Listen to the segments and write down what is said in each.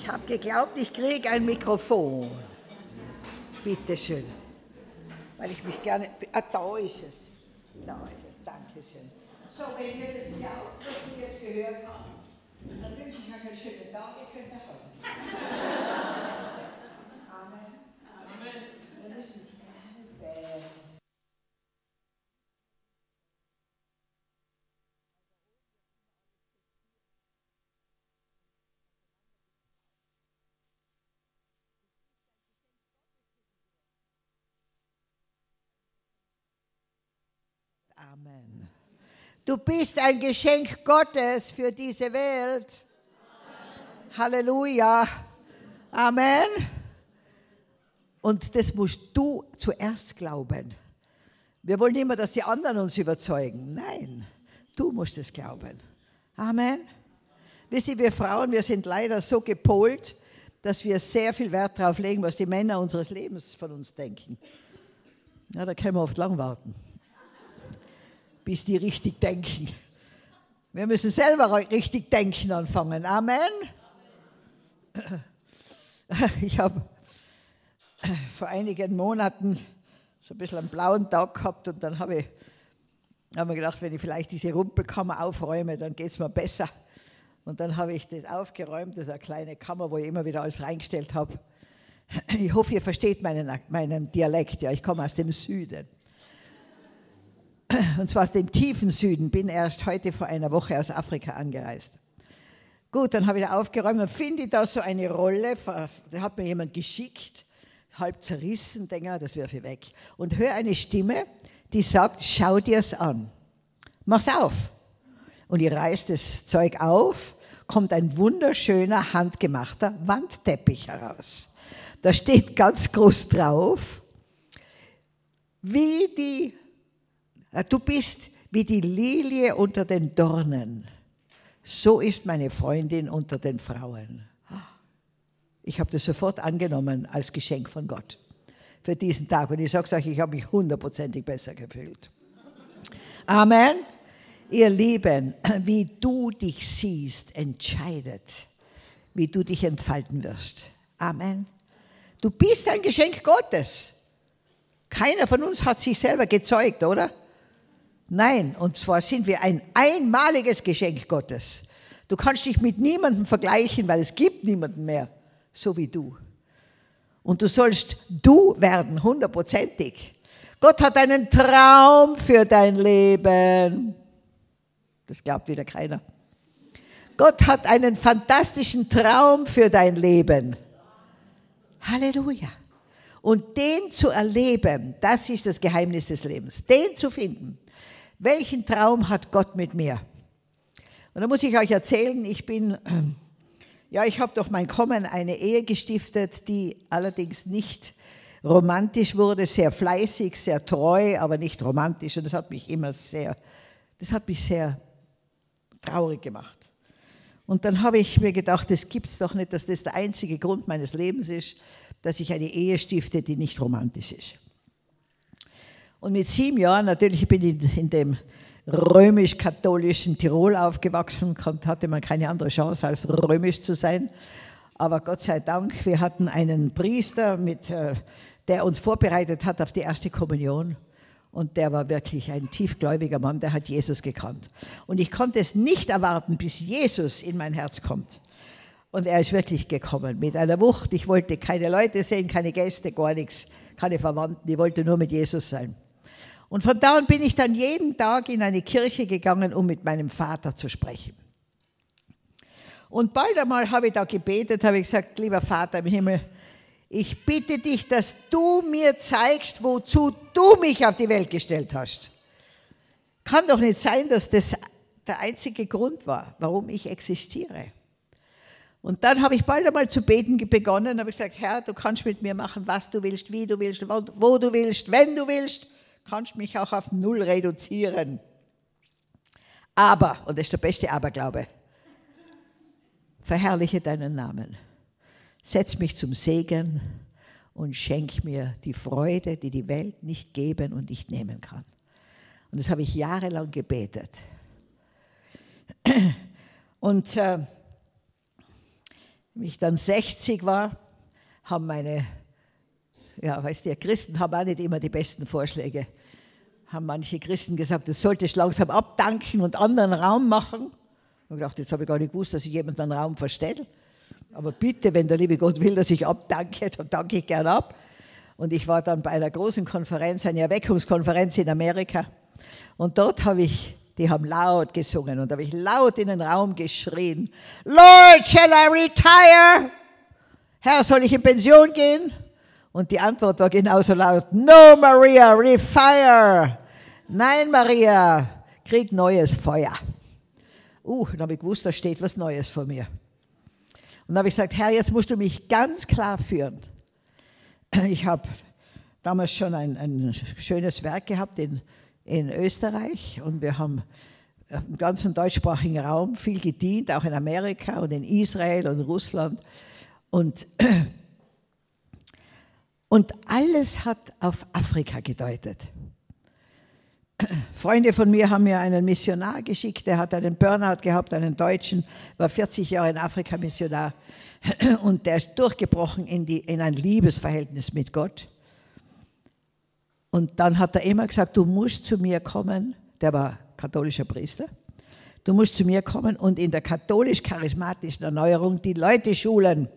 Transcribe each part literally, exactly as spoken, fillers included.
habe geglaubt, ich kriege ein Mikrofon. Bitte schön. Weil ich mich gerne... Ah, da ist es. Da ist es. Dankeschön. So, wenn ihr das glaubt, was wir jetzt gehört haben, dann wünsche ich euch einen schönen Tag. Ihr könnt nach Hause gehen. Amen. Amen. Wir müssen es glauben. Amen. Du bist ein Geschenk Gottes für diese Welt. Amen. Halleluja. Amen. Und das musst du zuerst glauben. Wir wollen immer, dass die anderen uns überzeugen. Nein, du musst es glauben. Amen. Wisst ihr, wir Frauen, wir sind leider so gepolt, dass wir sehr viel Wert darauf legen, was die Männer unseres Lebens von uns denken. Ja, da können wir oft lang warten, bis die richtig denken. Wir müssen selber richtig denken anfangen. Amen. Ich habe vor einigen Monaten so ein bisschen einen blauen Tag gehabt und dann habe ich habe mir gedacht, wenn ich vielleicht diese Rumpelkammer aufräume, dann geht es mir besser. Und dann habe ich das aufgeräumt, das ist eine kleine Kammer, wo ich immer wieder alles reingestellt habe. Ich hoffe, ihr versteht meinen, meinen Dialekt, ja, ich komme aus dem Süden. Und zwar aus dem tiefen Süden, bin erst heute vor einer Woche aus Afrika angereist. Gut, dann habe ich da aufgeräumt und finde ich da so eine Rolle, da hat mir jemand geschickt, halb zerrissen, denke ich, das wirfe ich weg. Und höre eine Stimme, die sagt, schau dir's an, mach's auf. Und ich reiß das Zeug auf, kommt ein wunderschöner, handgemachter Wandteppich heraus. Da steht ganz groß drauf, wie die Du bist wie die Lilie unter den Dornen. So ist meine Freundin unter den Frauen. Ich habe das sofort angenommen als Geschenk von Gott für diesen Tag. Und ich sage euch, ich habe mich hundertprozentig besser gefühlt. Amen. Ihr Lieben, wie du dich siehst, entscheidet, wie du dich entfalten wirst. Amen. Du bist ein Geschenk Gottes. Keiner von uns hat sich selber gezeugt, oder? Nein, und zwar sind wir ein einmaliges Geschenk Gottes. Du kannst dich mit niemandem vergleichen, weil es gibt niemanden mehr, so wie du. Und du sollst du werden, hundertprozentig. Gott hat einen Traum für dein Leben. Das glaubt wieder keiner. Gott hat einen fantastischen Traum für dein Leben. Halleluja. Und den zu erleben, das ist das Geheimnis des Lebens. Den zu finden. Welchen Traum hat Gott mit mir? Und da muss ich euch erzählen, ich bin, ja, ich habe durch mein Kommen eine Ehe gestiftet, die allerdings nicht romantisch wurde, sehr fleißig, sehr treu, aber nicht romantisch. Und das hat mich immer sehr, das hat mich sehr traurig gemacht. Und dann habe ich mir gedacht, das gibt es doch nicht, dass das der einzige Grund meines Lebens ist, dass ich eine Ehe stifte, die nicht romantisch ist. Und mit sieben Jahren, natürlich bin ich in dem römisch-katholischen Tirol aufgewachsen, hatte man keine andere Chance, als römisch zu sein. Aber Gott sei Dank, wir hatten einen Priester, mit, der uns vorbereitet hat auf die erste Kommunion. Und der war wirklich ein tiefgläubiger Mann, der hat Jesus gekannt. Und ich konnte es nicht erwarten, bis Jesus in mein Herz kommt. Und er ist wirklich gekommen mit einer Wucht. Ich wollte keine Leute sehen, keine Gäste, gar nichts, keine Verwandten. Ich wollte nur mit Jesus sein. Und von da an bin ich dann jeden Tag in eine Kirche gegangen, um mit meinem Vater zu sprechen. Und bald einmal habe ich da gebetet, habe ich gesagt, lieber Vater im Himmel, ich bitte dich, dass du mir zeigst, wozu du mich auf die Welt gestellt hast. Kann doch nicht sein, dass das der einzige Grund war, warum ich existiere. Und dann habe ich bald einmal zu beten begonnen, habe ich gesagt, Herr, du kannst mit mir machen, was du willst, wie du willst, wo du willst, wenn du willst, kannst mich auch auf null reduzieren. Aber, und das ist der beste Aberglaube, verherrliche deinen Namen. Setz mich zum Segen und schenk mir die Freude, die die Welt nicht geben und nicht nehmen kann. Und das habe ich jahrelang gebetet. Und äh, Wie ich dann sechzig war, haben meine, ja, weißt du, Christen haben auch nicht immer die besten Vorschläge. Haben manche Christen gesagt, das solltest du langsam abdanken und anderen Raum machen. Ich habe gedacht, jetzt habe ich gar nicht gewusst, dass ich jemanden einen Raum verstelle. Aber bitte, wenn der liebe Gott will, dass ich abdanke, dann danke ich gern ab. Und ich war dann bei einer großen Konferenz, eine Erweckungskonferenz in Amerika. Und dort habe ich, die haben laut gesungen und da habe ich laut in den Raum geschrien, Lord, shall I retire? Herr, soll ich in Pension gehen? Und die Antwort war genauso laut, no Maria, refire. Nein Maria, krieg neues Feuer. Uh, dann habe ich gewusst, da steht was Neues vor mir. Und dann habe ich gesagt, Herr, jetzt musst du mich ganz klar führen. Ich habe damals schon ein, ein schönes Werk gehabt in, in Österreich und wir haben im ganzen deutschsprachigen Raum viel gedient, auch in Amerika und in Israel und Russland. Und, und alles hat auf Afrika gedeutet. Freunde von mir haben mir einen Missionar geschickt, der hat einen Burnout gehabt, einen Deutschen, war vierzig Jahre in Afrika Missionar und der ist durchgebrochen in, die, in ein Liebesverhältnis mit Gott. Und dann hat er immer gesagt, du musst zu mir kommen, der war katholischer Priester, du musst zu mir kommen und in der katholisch-charismatischen Erneuerung die Leute schulen.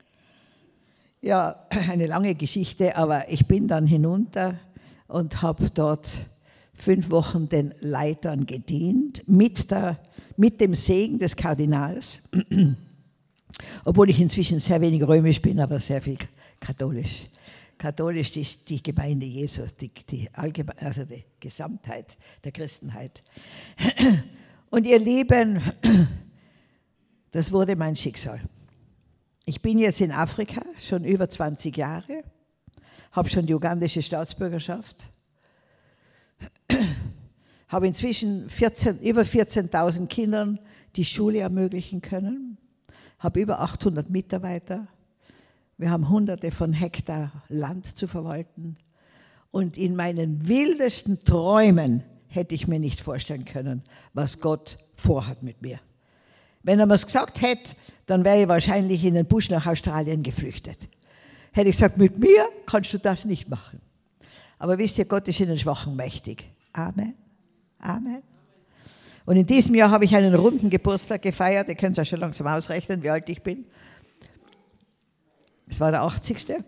Ja, eine lange Geschichte, aber ich bin dann hinunter und habe dort fünf Wochen den Leitern gedient, mit, der, mit dem Segen des Kardinals, obwohl ich inzwischen sehr wenig römisch bin, aber sehr viel katholisch. Katholisch ist die Gemeinde Jesu, die, die, Allgeme- also die Gesamtheit der Christenheit. Und ihr Lieben, das wurde mein Schicksal. Ich bin jetzt in Afrika, schon über zwanzig Jahre, habe schon die ugandische Staatsbürgerschaft, habe inzwischen vierzehn, über vierzehntausend Kindern die Schule ermöglichen können, habe über achthundert Mitarbeiter, wir haben hunderte von Hektar Land zu verwalten und in meinen wildesten Träumen hätte ich mir nicht vorstellen können, was Gott vorhat mit mir. Wenn er mir es gesagt hätte, dann wäre ich wahrscheinlich in den Busch nach Australien geflüchtet. Hätte ich gesagt, mit mir kannst du das nicht machen. Aber wisst ihr, Gott ist in den Schwachen mächtig. Amen. Amen. Und in diesem Jahr habe ich einen runden Geburtstag gefeiert. Ihr könnt es ja schon langsam ausrechnen, wie alt ich bin. Es war der achtzigste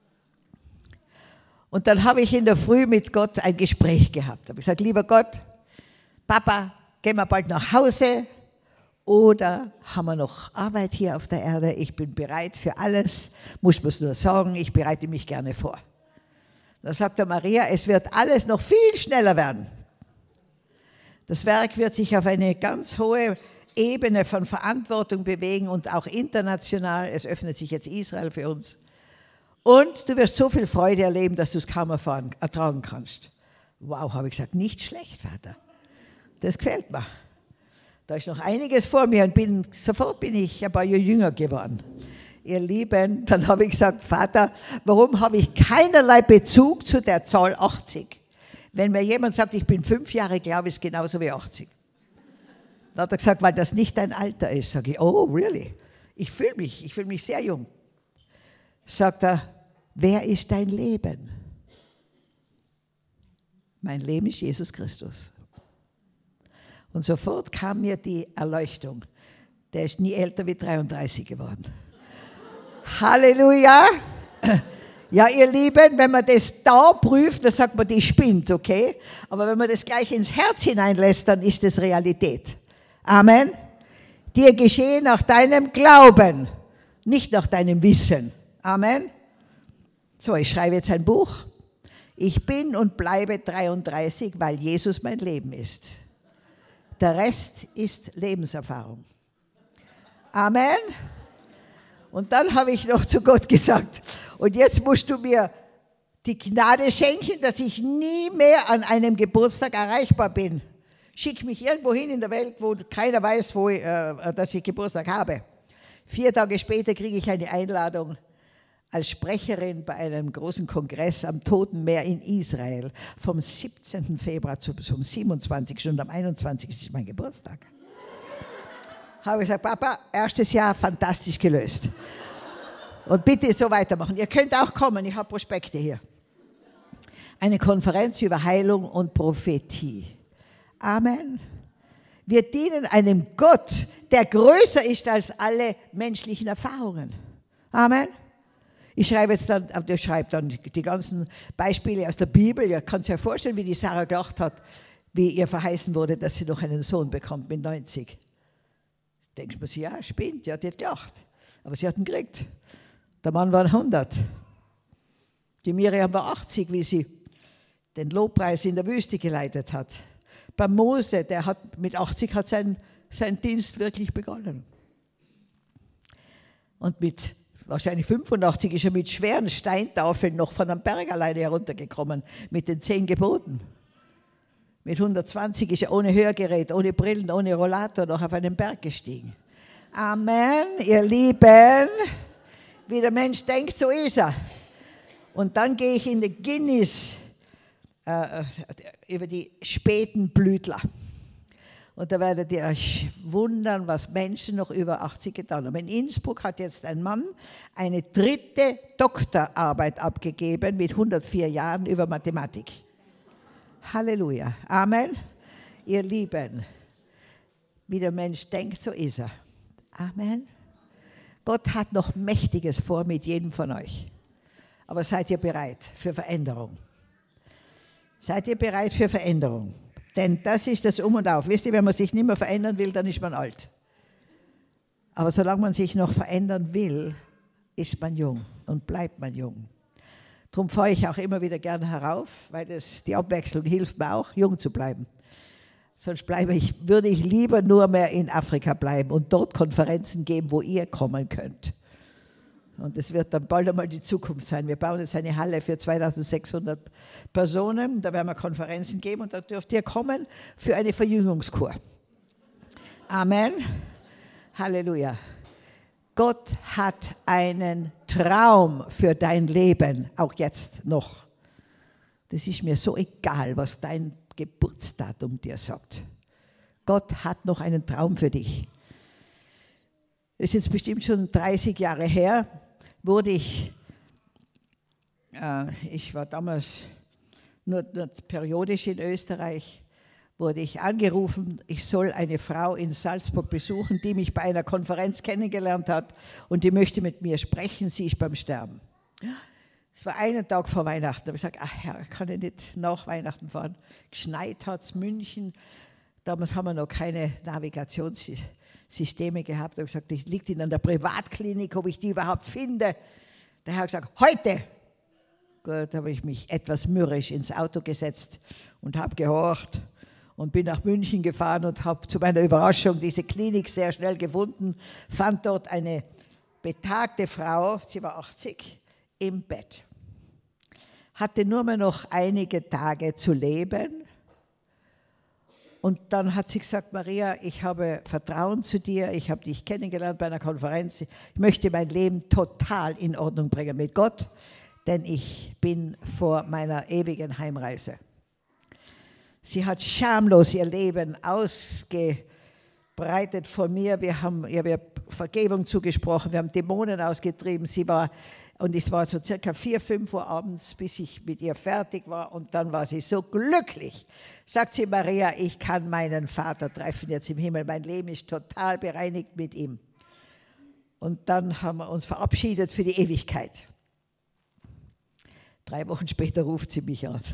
Und dann habe ich in der Früh mit Gott ein Gespräch gehabt. Da habe ich gesagt, lieber Gott, Papa, gehen wir bald nach Hause oder haben wir noch Arbeit hier auf der Erde? Ich bin bereit für alles, muss man es nur sagen, ich bereite mich gerne vor. Da sagt er, Maria, es wird alles noch viel schneller werden. Das Werk wird sich auf eine ganz hohe Ebene von Verantwortung bewegen und auch international. Es öffnet sich jetzt Israel für uns. Und du wirst so viel Freude erleben, dass du es kaum erfahren, ertragen kannst. Wow, habe ich gesagt, nicht schlecht, Vater. Das gefällt mir. Da ist noch einiges vor mir und bin, sofort bin ich ein paar Jahre jünger geworden. Ihr Lieben, dann habe ich gesagt, Vater, warum habe ich keinerlei Bezug zu der Zahl achtzig? Wenn mir jemand sagt, ich bin fünf Jahre, glaube ich, ist genauso wie achtzig. Dann hat er gesagt, weil das nicht dein Alter ist. Sage ich, oh, really? Ich fühle mich, ich fühle mich sehr jung. Sagt er, wer ist dein Leben? Mein Leben ist Jesus Christus. Und sofort kam mir die Erleuchtung. Der ist nie älter wie dreiunddreißig geworden. Halleluja! Ja, ihr Lieben, wenn man das da prüft, dann sagt man, die spinnt, okay? Aber wenn man das gleich ins Herz hineinlässt, dann ist das Realität. Amen. Dir geschehe nach deinem Glauben, nicht nach deinem Wissen. Amen. So, ich schreibe jetzt ein Buch. Ich bin und bleibe dreiunddreißig, weil Jesus mein Leben ist. Der Rest ist Lebenserfahrung. Amen. Und dann habe ich noch zu Gott gesagt, und jetzt musst du mir die Gnade schenken, dass ich nie mehr an einem Geburtstag erreichbar bin. Schick mich irgendwo hin in der Welt, wo keiner weiß, wo, äh, dass ich Geburtstag habe. Vier Tage später kriege ich eine Einladung als Sprecherin bei einem großen Kongress am Toten Meer in Israel. Vom siebzehnten Februar zum siebenundzwanzigsten und am einundzwanzigsten ist mein Geburtstag. Habe ich gesagt, Papa, erstes Jahr fantastisch gelöst. Und bitte so weitermachen. Ihr könnt auch kommen, ich habe Prospekte hier. Eine Konferenz über Heilung und Prophetie. Amen. Wir dienen einem Gott, der größer ist als alle menschlichen Erfahrungen. Amen. Ich schreibe jetzt dann, ich schreibe dann die ganzen Beispiele aus der Bibel. Ihr könnt euch ja vorstellen, wie die Sarah gelacht hat, wie ihr verheißen wurde, dass sie noch einen Sohn bekommt mit neunzig. Denkt man sich, ja, spinnt, ja, die hat gelacht. Aber sie hat ihn gekriegt. Der Mann war hundert. Die Miriam war achtzig, wie sie den Lobpreis in der Wüste geleitet hat. Bei Mose, der hat mit achtzig hat sein, sein Dienst wirklich begonnen. Und mit wahrscheinlich fünfundachtzig ist er mit schweren Steintafeln noch von einem Berg alleine heruntergekommen, mit den zehn Geboten. Mit hundertzwanzig ist er ohne Hörgerät, ohne Brillen, ohne Rollator noch auf einen Berg gestiegen. Amen, ihr Lieben. Wie der Mensch denkt, so ist er. Und dann gehe ich in den Guinness äh, über die späten Blütler. Und da werdet ihr euch wundern, was Menschen noch über achtzig getan haben. In Innsbruck hat jetzt ein Mann eine dritte Doktorarbeit abgegeben mit hundertvier Jahren über Mathematik. Halleluja. Amen. Ihr Lieben, wie der Mensch denkt, so ist er. Amen. Gott hat noch Mächtiges vor mit jedem von euch. Aber seid ihr bereit für Veränderung? Seid ihr bereit für Veränderung? Denn das ist das Um und Auf. Wisst ihr, wenn man sich nicht mehr verändern will, dann ist man alt. Aber solange man sich noch verändern will, ist man jung und bleibt man jung. Darum fahre ich auch immer wieder gerne herauf, weil das, die Abwechslung hilft mir auch, jung zu bleiben. Sonst bleibe ich, würde ich lieber nur mehr in Afrika bleiben und dort Konferenzen geben, wo ihr kommen könnt. Und es wird dann bald einmal die Zukunft sein. Wir bauen jetzt eine Halle für zweitausendsechshundert Personen. Da werden wir Konferenzen geben und da dürft ihr kommen für eine Verjüngungskur. Amen. Halleluja. Gott hat einen Traum für dein Leben, auch jetzt noch. Das ist mir so egal, was dein Geburtsdatum dir sagt. Gott hat noch einen Traum für dich. Das ist jetzt bestimmt schon dreißig Jahre her, wurde ich, äh, ich war damals nur, nur periodisch in Österreich, wurde ich angerufen, ich soll eine Frau in Salzburg besuchen, die mich bei einer Konferenz kennengelernt hat und die möchte mit mir sprechen, sie ist beim Sterben. Es war einen Tag vor Weihnachten, da habe ich gesagt, ach Herr, kann ich nicht nach Weihnachten fahren. Geschneit hat es, München, damals haben wir noch keine Navigationssysteme gehabt. Da habe ich gesagt, das liegt in der Privatklinik, ob ich die überhaupt finde. Der Herr hat gesagt, heute. Gut, da habe ich mich etwas mürrisch ins Auto gesetzt und habe gehorcht und bin nach München gefahren und habe zu meiner Überraschung diese Klinik sehr schnell gefunden, fand dort eine betagte Frau, sie war achtzig, im Bett. Hatte nur mehr noch einige Tage zu leben. Und dann hat sie gesagt, Maria, ich habe Vertrauen zu dir, ich habe dich kennengelernt bei einer Konferenz, ich möchte mein Leben total in Ordnung bringen mit Gott, denn ich bin vor meiner ewigen Heimreise. Sie hat schamlos ihr Leben ausgebreitet von mir, wir haben ihr Vergebung zugesprochen, wir haben Dämonen ausgetrieben, sie war, und es war so circa vier, fünf Uhr abends, bis ich mit ihr fertig war und dann war sie so glücklich. Sagt sie, Maria, ich kann meinen Vater treffen jetzt im Himmel, mein Leben ist total bereinigt mit ihm. Und dann haben wir uns verabschiedet für die Ewigkeit. Drei Wochen später ruft sie mich an.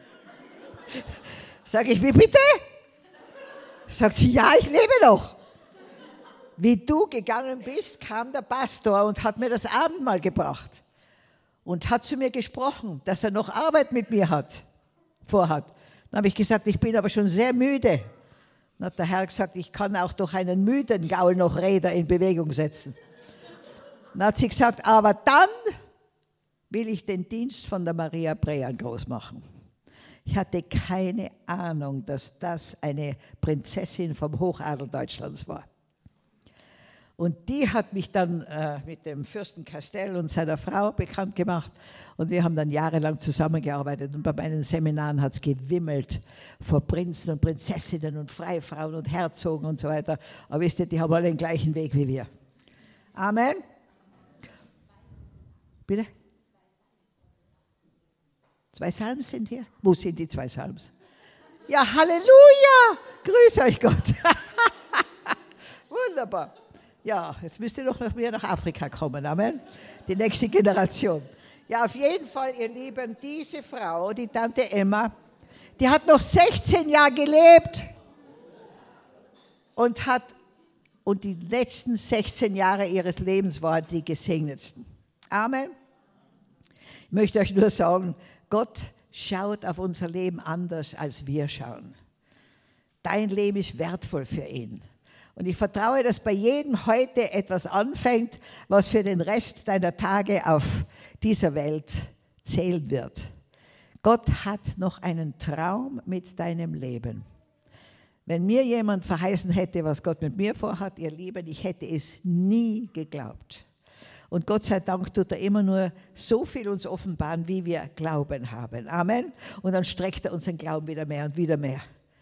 Sag ich, wie bitte? Sagt sie, ja, ich lebe noch. Wie du gegangen bist, kam der Pastor und hat mir das Abendmahl gebracht und hat zu mir gesprochen, dass er noch Arbeit mit mir hat, vorhat. Dann habe ich gesagt, ich bin aber schon sehr müde. Dann hat der Herr gesagt, ich kann auch durch einen müden Gaul noch Räder in Bewegung setzen. Dann hat sie gesagt, aber dann will ich den Dienst von der Maria Brean groß machen. Ich hatte keine Ahnung, dass das eine Prinzessin vom Hochadel Deutschlands war. Und die hat mich dann äh, mit dem Fürsten Castell und seiner Frau bekannt gemacht. Und wir haben dann jahrelang zusammengearbeitet. Und bei meinen Seminaren hat es gewimmelt vor Prinzen und Prinzessinnen und Freifrauen und Herzogen und so weiter. Aber wisst ihr, die haben alle den gleichen Weg wie wir. Amen. Bitte? Zwei Psalms sind hier? Wo sind die zwei Psalms? Ja, Halleluja! Grüß euch Gott. Wunderbar. Ja, jetzt müsst ihr doch noch mehr nach Afrika kommen. Amen. Die nächste Generation. Ja, auf jeden Fall, ihr Lieben, diese Frau, die Tante Emma, die hat noch sechzehn Jahre gelebt und hat, und die letzten sechzehn Jahre ihres Lebens waren die gesegnetsten. Amen. Ich möchte euch nur sagen, Gott schaut auf unser Leben anders, als wir schauen. Dein Leben ist wertvoll für ihn. Und ich vertraue, dass bei jedem heute etwas anfängt, was für den Rest deiner Tage auf dieser Welt zählen wird. Gott hat noch einen Traum mit deinem Leben. Wenn mir jemand verheißen hätte, was Gott mit mir vorhat, ihr Lieben, ich hätte es nie geglaubt. Und Gott sei Dank tut er immer nur so viel uns offenbaren, wie wir Glauben haben. Amen. Und dann streckt er unseren Glauben wieder mehr und wieder mehr.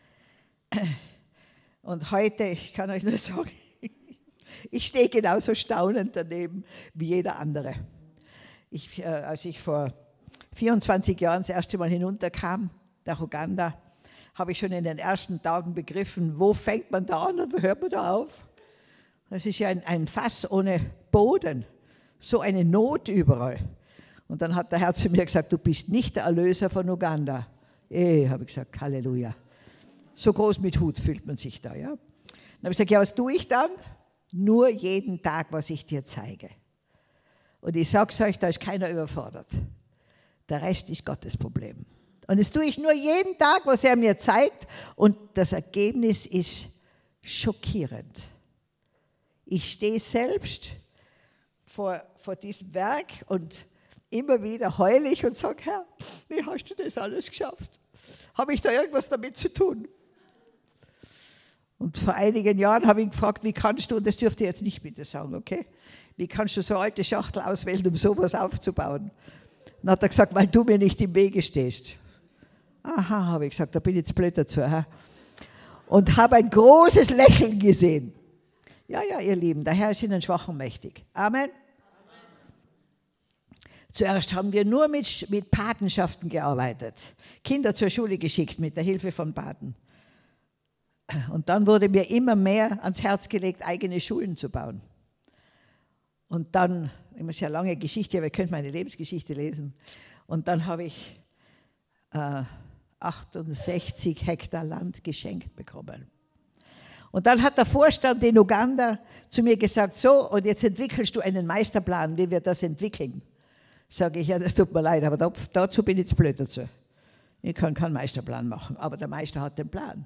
Und heute, ich kann euch nur sagen, ich stehe genauso staunend daneben wie jeder andere. Ich, äh, als ich vor vierundzwanzig Jahren das erste Mal hinunterkam, nach Uganda, habe ich schon in den ersten Tagen begriffen, wo fängt man da an und wo hört man da auf? Das ist ja ein, ein Fass ohne Boden, so eine Not überall. Und dann hat der Herr zu mir gesagt, du bist nicht der Erlöser von Uganda. Eh, habe ich gesagt, Halleluja. So groß mit Hut fühlt man sich da, ja. Dann habe ich gesagt, ja, was tue ich dann? Nur jeden Tag, was ich dir zeige. Und ich sage es euch, da ist keiner überfordert. Der Rest ist Gottes Problem. Und das tue ich nur jeden Tag, was er mir zeigt. Und das Ergebnis ist schockierend. Ich stehe selbst vor, vor diesem Werk und immer wieder heule ich und sage, Herr, wie hast du das alles geschafft? Habe ich da irgendwas damit zu tun? Und vor einigen Jahren habe ich ihn gefragt, wie kannst du, und das dürft ihr jetzt nicht bitte sagen, okay? Wie kannst du so alte Schachtel auswählen, um sowas aufzubauen? Dann hat er gesagt, weil du mir nicht im Wege stehst. Aha, habe ich gesagt, da bin ich jetzt blöd dazu. Ha? Und habe ein großes Lächeln gesehen. Ja, ja, ihr Lieben, der Herr ist in den Schwachen mächtig. Amen. Amen. Zuerst haben wir nur mit, mit Patenschaften gearbeitet. Kinder zur Schule geschickt mit der Hilfe von Paten. Und dann wurde mir immer mehr ans Herz gelegt, eigene Schulen zu bauen. Und dann, ich muss ja lange Geschichte, aber ihr könnt meine Lebensgeschichte lesen. Und dann habe ich äh, achtundsechzig Hektar Land geschenkt bekommen. Und dann hat der Vorstand in Uganda zu mir gesagt, so, und jetzt entwickelst du einen Meisterplan, wie wir das entwickeln. Sage ich, ja, das tut mir leid, aber da, dazu bin ich zu blöd dazu. Ich kann keinen Meisterplan machen, aber der Meister hat den Plan.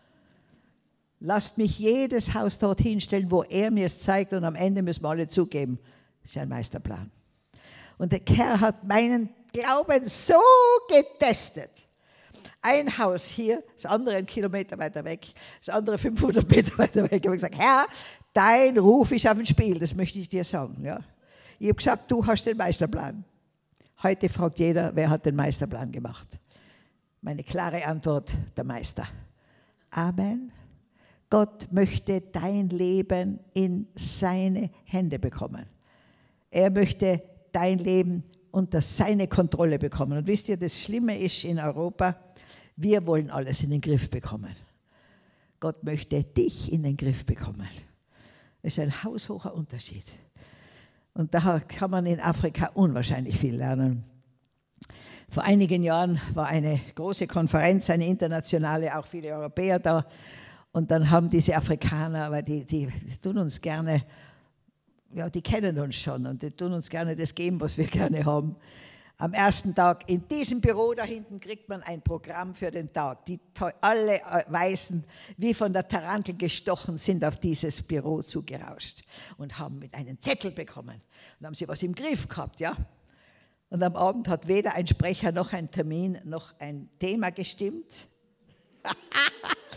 Lasst mich jedes Haus dorthin stellen, wo er mir es zeigt, und am Ende müssen wir alle zugeben, das ist ein Meisterplan. Und der Kerl hat meinen Glauben so getestet. Ein Haus hier, das andere einen Kilometer weiter weg, das andere fünfhundert Meter weiter weg. Ich habe gesagt, Herr, dein Ruf ist auf dem Spiel, das möchte ich dir sagen. Ja. Ich habe gesagt, du hast den Meisterplan. Heute fragt jeder, wer hat den Meisterplan gemacht? Meine klare Antwort, der Meister. Amen. Gott möchte dein Leben in seine Hände bekommen. Er möchte dein Leben unter seine Kontrolle bekommen. Und wisst ihr, das Schlimme ist in Europa, wir wollen alles in den Griff bekommen. Gott möchte dich in den Griff bekommen. Das ist ein haushoher Unterschied. Und da kann man in Afrika unwahrscheinlich viel lernen. Vor einigen Jahren war eine große Konferenz, eine internationale, auch viele Europäer da. Und dann haben diese Afrikaner, weil die, die, die tun uns gerne, ja, die kennen uns schon und die tun uns gerne das geben, was wir gerne haben. Am ersten Tag in diesem Büro da hinten kriegt man ein Programm für den Tag. Die alle Weißen, wie von der Tarantel gestochen, sind auf dieses Büro zugerauscht und haben mit einem Zettel bekommen. Und haben sie was im Griff gehabt, ja. Und am Abend hat weder ein Sprecher noch ein Termin noch ein Thema gestimmt.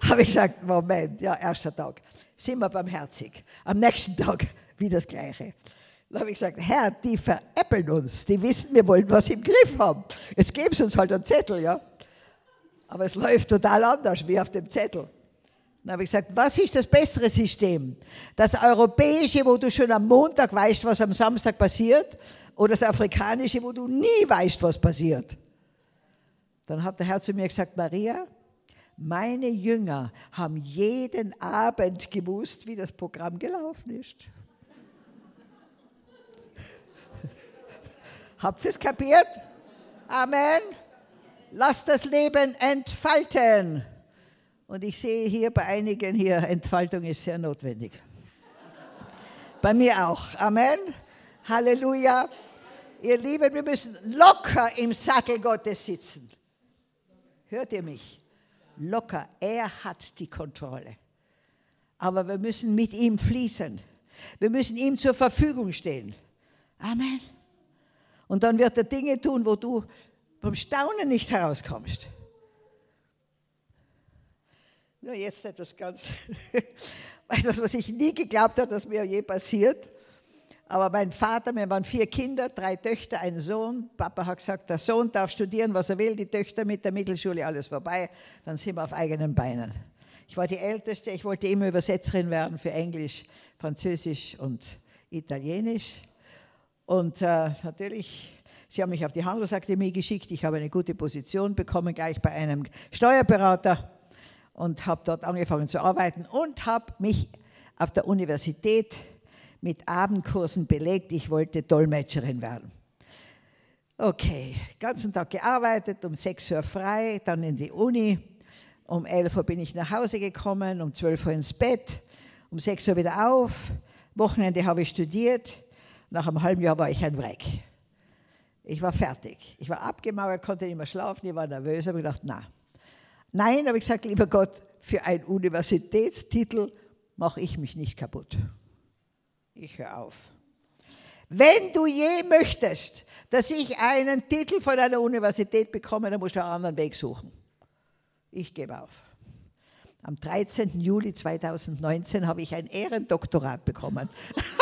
habe ich gesagt, Moment, ja, erster Tag, sind wir barmherzig. Am nächsten Tag wieder das Gleiche. Dann habe ich gesagt, Herr, die veräppeln uns, die wissen, wir wollen was im Griff haben. Jetzt geben sie uns halt einen Zettel, ja. Aber es läuft total anders wie auf dem Zettel. Dann habe ich gesagt, was ist das bessere System? Das europäische, wo du schon am Montag weißt, was am Samstag passiert, oder das afrikanische, wo du nie weißt, was passiert? Dann hat der Herr zu mir gesagt, Maria, meine Jünger haben jeden Abend gewusst, wie das Programm gelaufen ist. Habt ihr es kapiert? Amen. Lasst das Leben entfalten. Und ich sehe hier bei einigen hier, Entfaltung ist sehr notwendig. Bei mir auch. Amen. Halleluja. Ihr Lieben, wir müssen locker im Sattel Gottes sitzen. Hört ihr mich? Locker. Er hat die Kontrolle. Aber wir müssen mit ihm fließen. Wir müssen ihm zur Verfügung stehen. Amen. Und dann wird er Dinge tun, wo du vom Staunen nicht herauskommst. Nur jetzt etwas ganz, etwas, was ich nie geglaubt habe, dass mir je passiert. Aber mein Vater, wir waren vier Kinder, drei Töchter, ein Sohn. Papa hat gesagt, der Sohn darf studieren, was er will, die Töchter mit der Mittelschule, alles vorbei. Dann sind wir auf eigenen Beinen. Ich war die Älteste, ich wollte immer Übersetzerin werden für Englisch, Französisch und Italienisch. Und äh, natürlich, sie haben mich auf die Handelsakademie geschickt. Ich habe eine gute Position bekommen, gleich bei einem Steuerberater. Und habe dort angefangen zu arbeiten und habe mich auf der Universität mit Abendkursen belegt. Ich wollte Dolmetscherin werden. Okay, den ganzen Tag gearbeitet, um sechs Uhr frei, dann in die Uni. Um elf Uhr bin ich nach Hause gekommen, um zwölf Uhr ins Bett, um sechs Uhr wieder auf. Wochenende habe ich studiert. Nach einem halben Jahr war ich ein Wreck. Ich war fertig. Ich war abgemagert, konnte nicht mehr schlafen, ich war nervös, habe gedacht, na. Nein, habe ich gesagt, lieber Gott, für einen Universitätstitel mache ich mich nicht kaputt. Ich höre auf. Wenn du je möchtest, dass ich einen Titel von einer Universität bekomme, dann musst du einen anderen Weg suchen. Ich gebe auf. Am dreizehnten Juli zweitausendneunzehn habe ich ein Ehrendoktorat bekommen.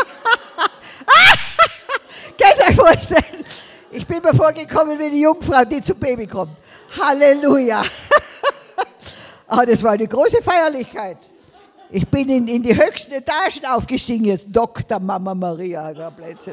Könnt ihr euch vorstellen? Ich bin mir vorgekommen wie die Jungfrau, die zum Baby kommt. Halleluja. Aber das war eine große Feierlichkeit. Ich bin in, in die höchsten Etagen aufgestiegen, jetzt Doktor Mama Maria, also Blödsinn.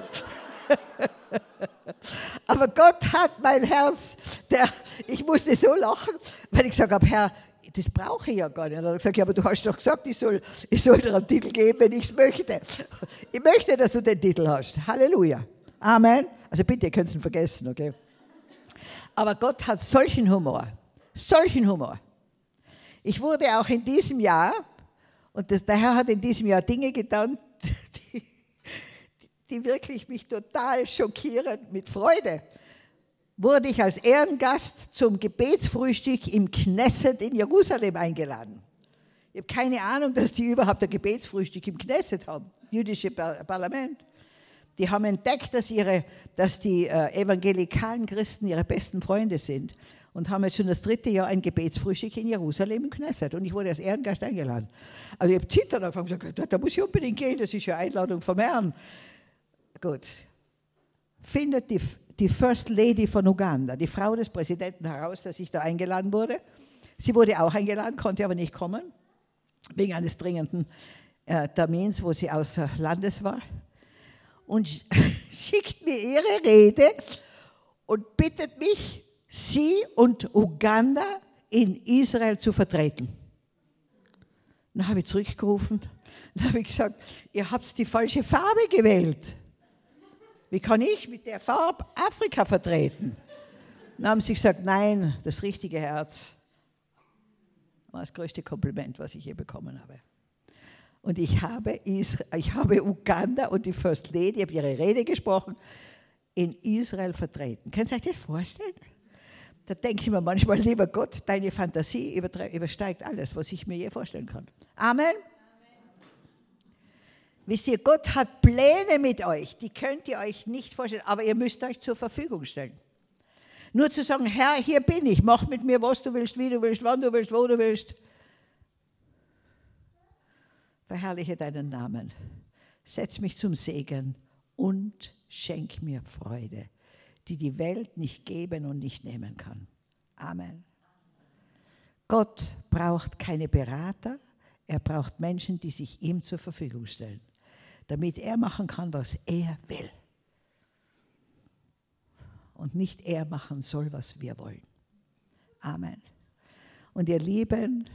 Aber Gott hat mein Herz, der, ich musste so lachen, weil ich gesagt habe, Herr, das brauche ich ja gar nicht. Und er hat gesagt, ja, aber du hast doch gesagt, ich soll, ich soll dir einen Titel geben, wenn ich es möchte. Ich möchte, dass du den Titel hast. Halleluja. Amen. Also bitte, ihr könnt es nicht vergessen, okay? Aber Gott hat solchen Humor, solchen Humor. Ich wurde auch in diesem Jahr, und das, der Herr hat in diesem Jahr Dinge getan, die, die wirklich mich total schockieren, mit Freude, wurde ich als Ehrengast zum Gebetsfrühstück im Knesset in Jerusalem eingeladen. Ich habe keine Ahnung, dass die überhaupt ein Gebetsfrühstück im Knesset haben, jüdische Parlament. Die haben entdeckt, dass, ihre, dass die äh, evangelikalen Christen ihre besten Freunde sind und haben jetzt schon das dritte Jahr ein Gebetsfrühstück in Jerusalem im Knesset. Und ich wurde als Ehrengast eingeladen. Also ich habe zittert angefangen und gesagt, da, da muss ich unbedingt gehen, das ist ja Einladung vom Herrn. Gut. Findet die, die First Lady von Uganda, die Frau des Präsidenten, heraus, dass ich da eingeladen wurde. Sie wurde auch eingeladen, konnte aber nicht kommen, wegen eines dringenden äh, Termins, wo sie außer Landes war. Und schickt mir ihre Rede und bittet mich, sie und Uganda in Israel zu vertreten. Dann habe ich zurückgerufen, dann habe ich gesagt, ihr habt die falsche Farbe gewählt. Wie kann ich mit der Farbe Afrika vertreten? Dann haben sie gesagt, nein, das richtige Herz. Das war das größte Kompliment, was ich je bekommen habe. Und ich habe, Israel, ich habe Uganda und die First Lady, ich habe ihre Rede gesprochen, in Israel vertreten. Könnt ihr euch das vorstellen? Da denke ich mir manchmal, lieber Gott, deine Fantasie übersteigt alles, was ich mir je vorstellen kann. Amen. Amen. Wisst ihr, Gott hat Pläne mit euch, die könnt ihr euch nicht vorstellen, aber ihr müsst euch zur Verfügung stellen. Nur zu sagen, Herr, hier bin ich, mach mit mir, was du willst, wie du willst, wann du willst, wo du willst. verherrliche deinen Namen. Setz mich zum Segen und schenk mir Freude, die die Welt nicht geben und nicht nehmen kann. Amen. Gott braucht keine Berater, er braucht Menschen, die sich ihm zur Verfügung stellen, damit er machen kann, was er will. Und nicht er machen soll, was wir wollen. Amen. Und ihr Lieben,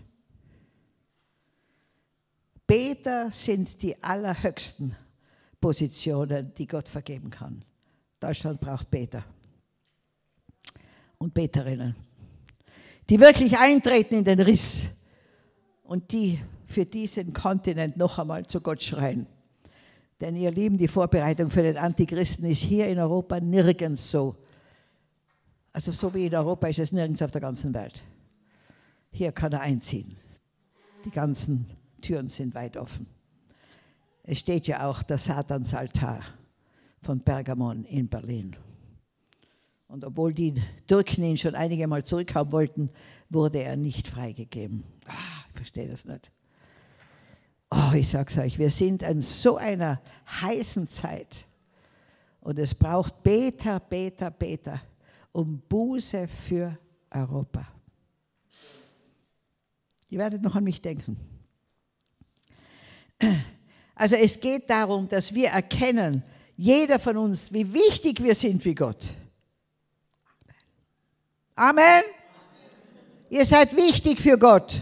Beter sind die allerhöchsten Positionen, die Gott vergeben kann. Deutschland braucht Beter und Beterinnen, die wirklich eintreten in den Riss und die für diesen Kontinent noch einmal zu Gott schreien. Denn ihr Lieben, die Vorbereitung für den Antichristen ist hier in Europa nirgends so. Also so wie in Europa ist es nirgends auf der ganzen Welt. Hier kann er einziehen. Die ganzen Türen sind weit offen. Es steht ja auch der Satansaltar von Pergamon in Berlin. Und obwohl die Türken ihn schon einige Mal zurückhaben wollten, wurde er nicht freigegeben. Ah, ich verstehe das nicht. Oh, ich sag's euch, wir sind in so einer heißen Zeit. Und es braucht Beter, Beter, Beter um Buße für Europa. Ihr werdet noch an mich denken. Also es geht darum, dass wir erkennen, jeder von uns, wie wichtig wir sind wie Gott. Amen. Amen. Ihr seid wichtig für Gott.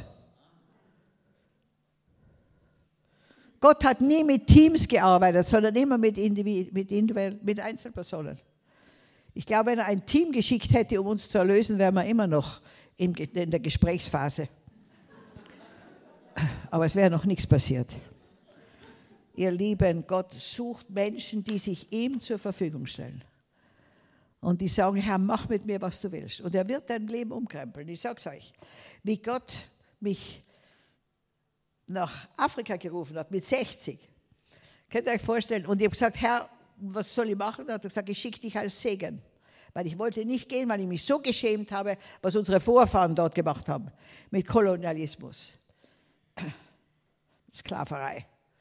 Gott hat nie mit Teams gearbeitet, sondern immer mit, Individ- mit, Individu- mit Einzelpersonen. Ich glaube, wenn er ein Team geschickt hätte, um uns zu erlösen, wären wir immer noch in der Gesprächsphase. Aber es wäre noch nichts passiert. Ihr Lieben, Gott sucht Menschen, die sich ihm zur Verfügung stellen. Und die sagen, Herr, mach mit mir, was du willst. Und er wird dein Leben umkrempeln. Ich sage es euch, wie Gott mich nach Afrika gerufen hat, mit sechzig. Könnt ihr euch vorstellen? Und ich habe gesagt, Herr, was soll ich machen? Und er hat gesagt, ich schicke dich als Segen. Weil ich wollte nicht gehen, weil ich mich so geschämt habe, was unsere Vorfahren dort gemacht haben. Mit Kolonialismus. Sklaverei.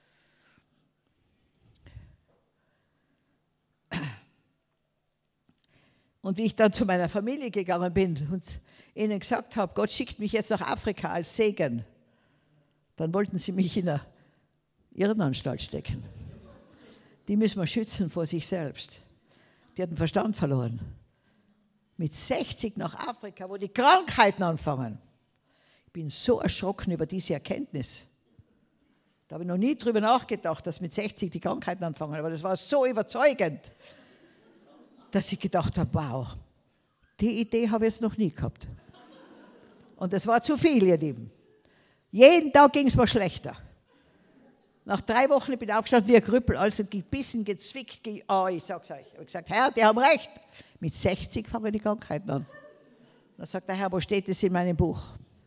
Und wie ich dann zu meiner Familie gegangen bin und ihnen gesagt habe, Gott schickt mich jetzt nach Afrika als Segen, dann wollten sie mich in eine Irrenanstalt stecken. Die müssen wir schützen vor sich selbst. Die hatten Verstand verloren. Mit sechzig nach Afrika, wo die Krankheiten anfangen. Ich bin so erschrocken über diese Erkenntnis. Da habe ich noch nie drüber nachgedacht, dass mit sechzig die Krankheiten anfangen. Aber das war so überzeugend, dass ich gedacht habe, wow, die Idee habe ich jetzt noch nie gehabt. Und das war zu viel, ihr Lieben. Jeden Tag ging es mir schlechter. Nach drei Wochen bin ich aufgestanden wie ein Krüppel, also gebissen, gezwickt. Ge- oh, ich sag's euch. Ich habe gesagt, Herr, die haben recht. Mit sechzig fangen die Krankheiten an. Dann sagt der Herr, wo steht das in meinem Buch?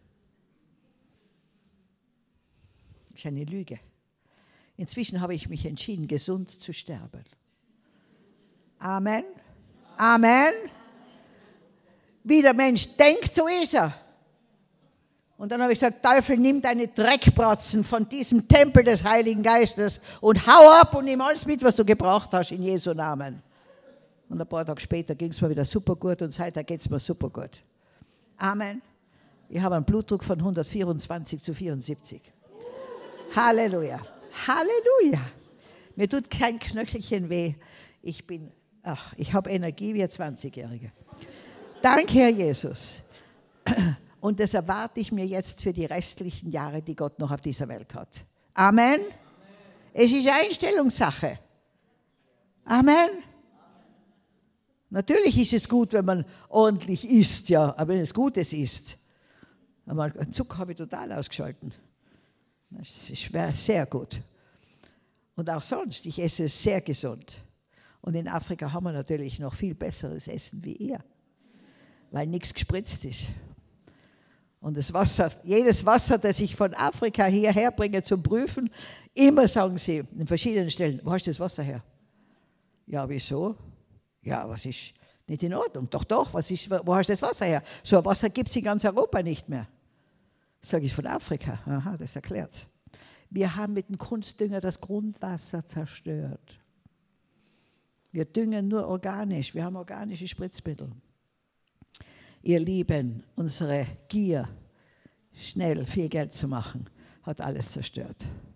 Das ist eine Lüge. Inzwischen habe ich mich entschieden, gesund zu sterben. Amen. Amen. Wie der Mensch denkt, so ist er. Und dann habe ich gesagt, Teufel, nimm deine Dreckbratzen von diesem Tempel des Heiligen Geistes und hau ab und nimm alles mit, was du gebraucht hast, in Jesu Namen. Und ein paar Tage später ging es mir wieder super gut und seitdem geht es mir super gut. Amen. Ich habe einen Blutdruck von hundertvierundzwanzig zu vierundsiebzig. Halleluja. Halleluja. Mir tut kein Knöchelchen weh. Ich bin, ach, ich habe Energie wie ein zwanzigjähriger. Danke, Herr Jesus. Und das erwarte ich mir jetzt für die restlichen Jahre, die Gott noch auf dieser Welt hat. Amen. Amen. Es ist eine Einstellungssache. Amen. Amen. Natürlich ist es gut, wenn man ordentlich isst, ja, aber wenn es Gutes isst. Einmal einen Zucker habe ich total ausgeschalten. Das ist sehr gut. Und auch sonst, ich esse sehr gesund. Und in Afrika haben wir natürlich noch viel besseres Essen wie ihr, weil nichts gespritzt ist. Und das Wasser, jedes Wasser, das ich von Afrika hierher bringe zum Prüfen, immer sagen sie in verschiedenen Stellen, wo hast du das Wasser her? Ja, wieso? Ja, was ist nicht in Ordnung? Doch, doch, was ist, wo hast du das Wasser her? So ein Wasser gibt es in ganz Europa nicht mehr. Sage ich von Afrika. Aha, das erklärt's. Wir haben mit dem Kunstdünger das Grundwasser zerstört. Wir düngen nur organisch, wir haben organische Spritzmittel. Ihr Lieben, unsere Gier, schnell viel Geld zu machen, hat alles zerstört.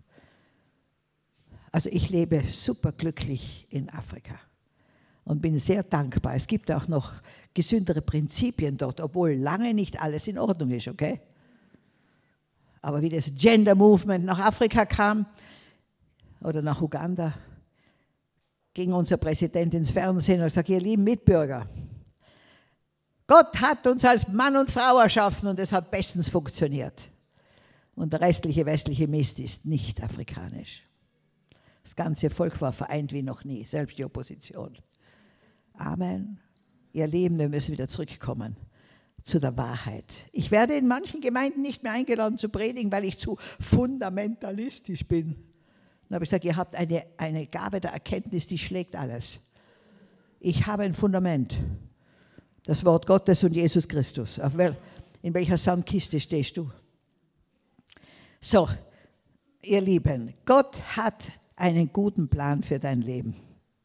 Also ich lebe superglücklich in Afrika und bin sehr dankbar. Es gibt auch noch gesündere Prinzipien dort, obwohl lange nicht alles in Ordnung ist, okay? Aber wie das Gender Movement nach Afrika kam oder nach Uganda, ging unser Präsident ins Fernsehen und sagte, ihr lieben Mitbürger, Gott hat uns als Mann und Frau erschaffen und es hat bestens funktioniert. Und der restliche westliche Mist ist nicht afrikanisch. Das ganze Volk war vereint wie noch nie, selbst die Opposition. Amen. Ihr Lieben, wir müssen wieder zurückkommen zu der Wahrheit. Ich werde in manchen Gemeinden nicht mehr eingeladen zu predigen, weil ich zu fundamentalistisch bin. Dann habe ich gesagt, ihr habt eine, eine Gabe der Erkenntnis, die schlägt alles. Ich habe ein Fundament. Das Wort Gottes und Jesus Christus. Auf wel, in welcher Sandkiste stehst du? So, ihr Lieben, Gott hat einen guten Plan für dein Leben.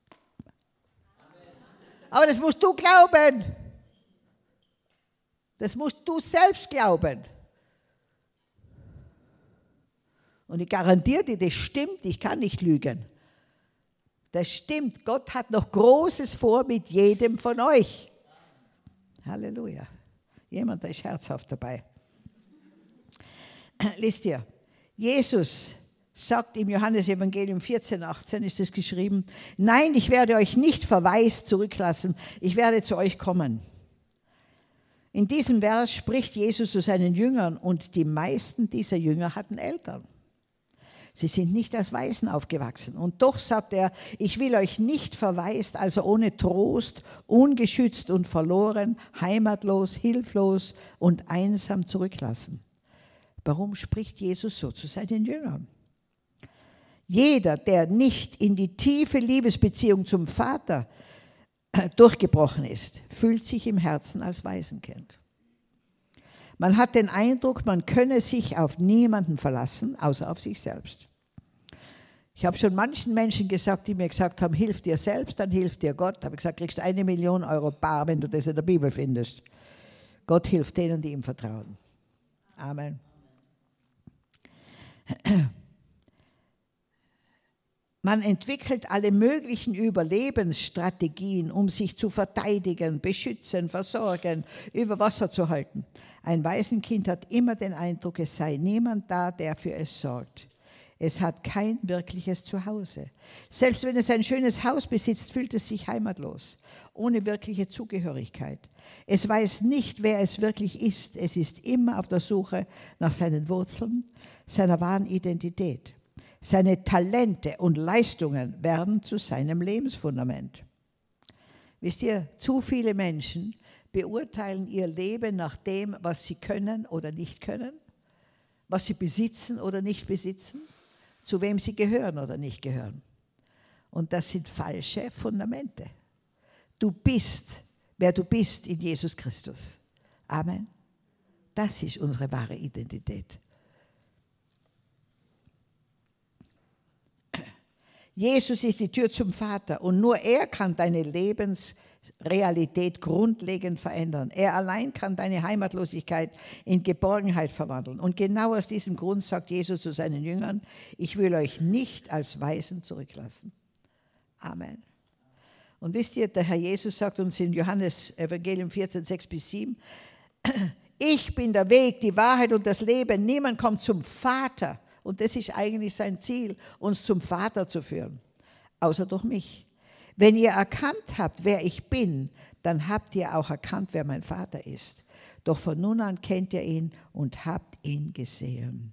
Aber das musst du glauben. Das musst du selbst glauben. Und ich garantiere dir, das stimmt, ich kann nicht lügen. Das stimmt, Gott hat noch Großes vor mit jedem von euch. Halleluja. Jemand, der ist herzhaft dabei. Liest ihr, Jesus sagt im Johannesevangelium vierzehn, achtzehn ist es geschrieben, nein, ich werde euch nicht verwaist zurücklassen, ich werde zu euch kommen. In diesem Vers spricht Jesus zu seinen Jüngern und die meisten dieser Jünger hatten Eltern. Sie sind nicht als Waisen aufgewachsen. Und doch sagt er, ich will euch nicht verwaist, also ohne Trost, ungeschützt und verloren, heimatlos, hilflos und einsam zurücklassen. Warum spricht Jesus so zu seinen Jüngern? Jeder, der nicht in die tiefe Liebesbeziehung zum Vater durchgebrochen ist, fühlt sich im Herzen als Waisenkind. Man hat den Eindruck, man könne sich auf niemanden verlassen, außer auf sich selbst. Ich habe schon manchen Menschen gesagt, die mir gesagt haben, hilf dir selbst, dann hilft dir Gott. Da habe ich gesagt, kriegst eine Million Euro bar, wenn du das in der Bibel findest. Gott hilft denen, die ihm vertrauen. Amen. Man entwickelt alle möglichen Überlebensstrategien, um sich zu verteidigen, beschützen, versorgen, über Wasser zu halten. Ein Waisenkind hat immer den Eindruck, es sei niemand da, der für es sorgt. Es hat kein wirkliches Zuhause. Selbst wenn es ein schönes Haus besitzt, fühlt es sich heimatlos, ohne wirkliche Zugehörigkeit. Es weiß nicht, wer es wirklich ist. Es ist immer auf der Suche nach seinen Wurzeln, seiner wahren Identität. Seine Talente und Leistungen werden zu seinem Lebensfundament. Wisst ihr, zu viele Menschen beurteilen ihr Leben nach dem, was sie können oder nicht können, was sie besitzen oder nicht besitzen, zu wem sie gehören oder nicht gehören. Und das sind falsche Fundamente. Du bist, wer du bist in Jesus Christus. Amen. Das ist unsere wahre Identität. Jesus ist die Tür zum Vater und nur er kann deine Lebensrealität grundlegend verändern. Er allein kann deine Heimatlosigkeit in Geborgenheit verwandeln. Und genau aus diesem Grund sagt Jesus zu seinen Jüngern, ich will euch nicht als Waisen zurücklassen. Amen. Und wisst ihr, der Herr Jesus sagt uns in Johannes Evangelium vierzehn, sechs bis sieben, ich bin der Weg, die Wahrheit und das Leben. Niemand kommt zum Vater. Und das ist eigentlich sein Ziel, uns zum Vater zu führen, außer durch mich. Wenn ihr erkannt habt, wer ich bin, dann habt ihr auch erkannt, wer mein Vater ist. Doch von nun an kennt ihr ihn und habt ihn gesehen.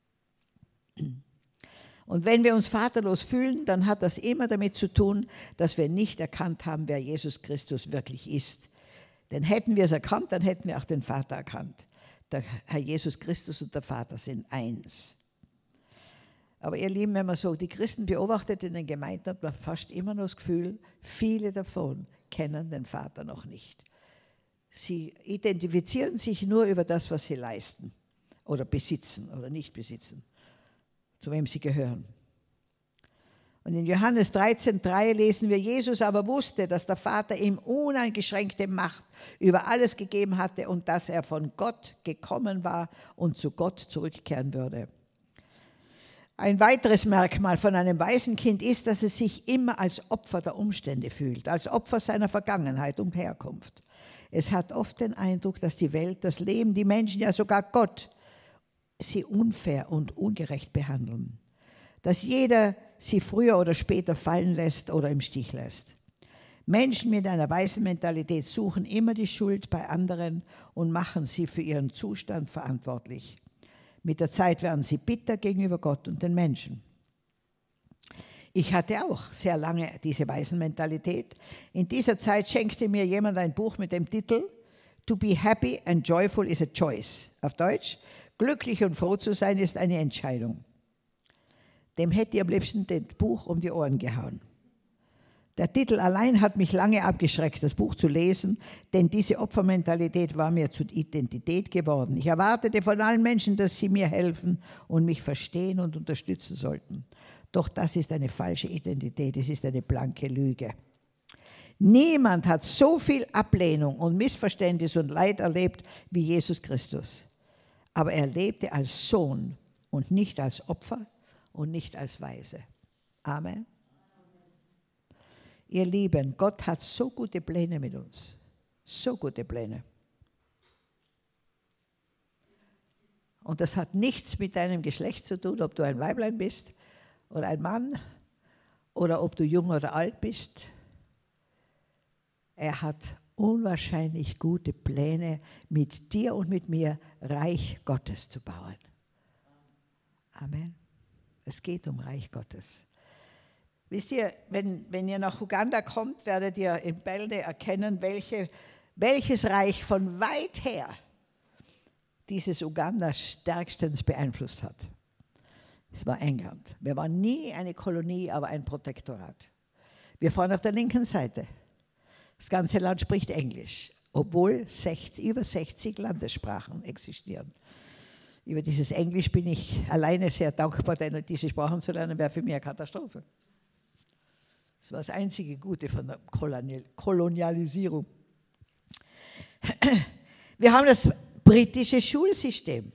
Und wenn wir uns vaterlos fühlen, dann hat das immer damit zu tun, dass wir nicht erkannt haben, wer Jesus Christus wirklich ist. Denn hätten wir es erkannt, dann hätten wir auch den Vater erkannt. Der Herr Jesus Christus und der Vater sind eins. Aber ihr Lieben, wenn man so die Christen beobachtet in den Gemeinden, hat man fast immer noch das Gefühl, viele davon kennen den Vater noch nicht. Sie identifizieren sich nur über das, was sie leisten oder besitzen oder nicht besitzen. zu wem sie gehören. Und in Johannes dreizehn drei lesen wir, Jesus aber wusste, dass der Vater ihm uneingeschränkte Macht über alles gegeben hatte und dass er von Gott gekommen war und zu Gott zurückkehren würde. Ein weiteres Merkmal von einem Waisenkind ist, dass es sich immer als Opfer der Umstände fühlt, als Opfer seiner Vergangenheit und Herkunft. Es hat oft den Eindruck, dass die Welt, das Leben, die Menschen, ja sogar Gott, sie unfair und ungerecht behandeln. Dass jeder sie früher oder später fallen lässt oder im Stich lässt. Menschen mit einer Waisenmentalität suchen immer die Schuld bei anderen und machen sie für ihren Zustand verantwortlich. Mit der Zeit werden sie bitter gegenüber Gott und den Menschen. Ich hatte auch sehr lange diese Waisenmentalität. In dieser Zeit schenkte mir jemand ein Buch mit dem Titel To be happy and joyful is a choice. Auf Deutsch, glücklich und froh zu sein ist eine Entscheidung. Dem hätte ich am liebsten das Buch um die Ohren gehauen. Der Titel allein hat mich lange abgeschreckt, das Buch zu lesen, denn diese Opfermentalität war mir zur Identität geworden. Ich erwartete von allen Menschen, dass sie mir helfen und mich verstehen und unterstützen sollten. Doch das ist eine falsche Identität, es ist eine blanke Lüge. Niemand hat so viel Ablehnung und Missverständnis und Leid erlebt wie Jesus Christus. Aber er lebte als Sohn und nicht als Opfer und nicht als Weise. Amen. Ihr Lieben, Gott hat so gute Pläne mit uns. So gute Pläne. Und das hat nichts mit deinem Geschlecht zu tun, ob du ein Weiblein bist oder ein Mann oder ob du jung oder alt bist. Er hat unwahrscheinlich gute Pläne, mit dir und mit mir Reich Gottes zu bauen. Amen. Es geht um Reich Gottes. Wisst ihr, wenn, wenn ihr nach Uganda kommt, werdet ihr in Bälde erkennen, welche, welches Reich von weit her dieses Uganda stärkstens beeinflusst hat. Es war England. Wir waren nie eine Kolonie, aber ein Protektorat. Wir fahren auf der linken Seite. Das ganze Land spricht Englisch, obwohl sechzig, über sechzig Landessprachen existieren. Über dieses Englisch bin ich alleine sehr dankbar, denn diese Sprachen zu lernen wäre für mich eine Katastrophe. Das war das einzige Gute von der Kolonialisierung. Wir haben das britische Schulsystem.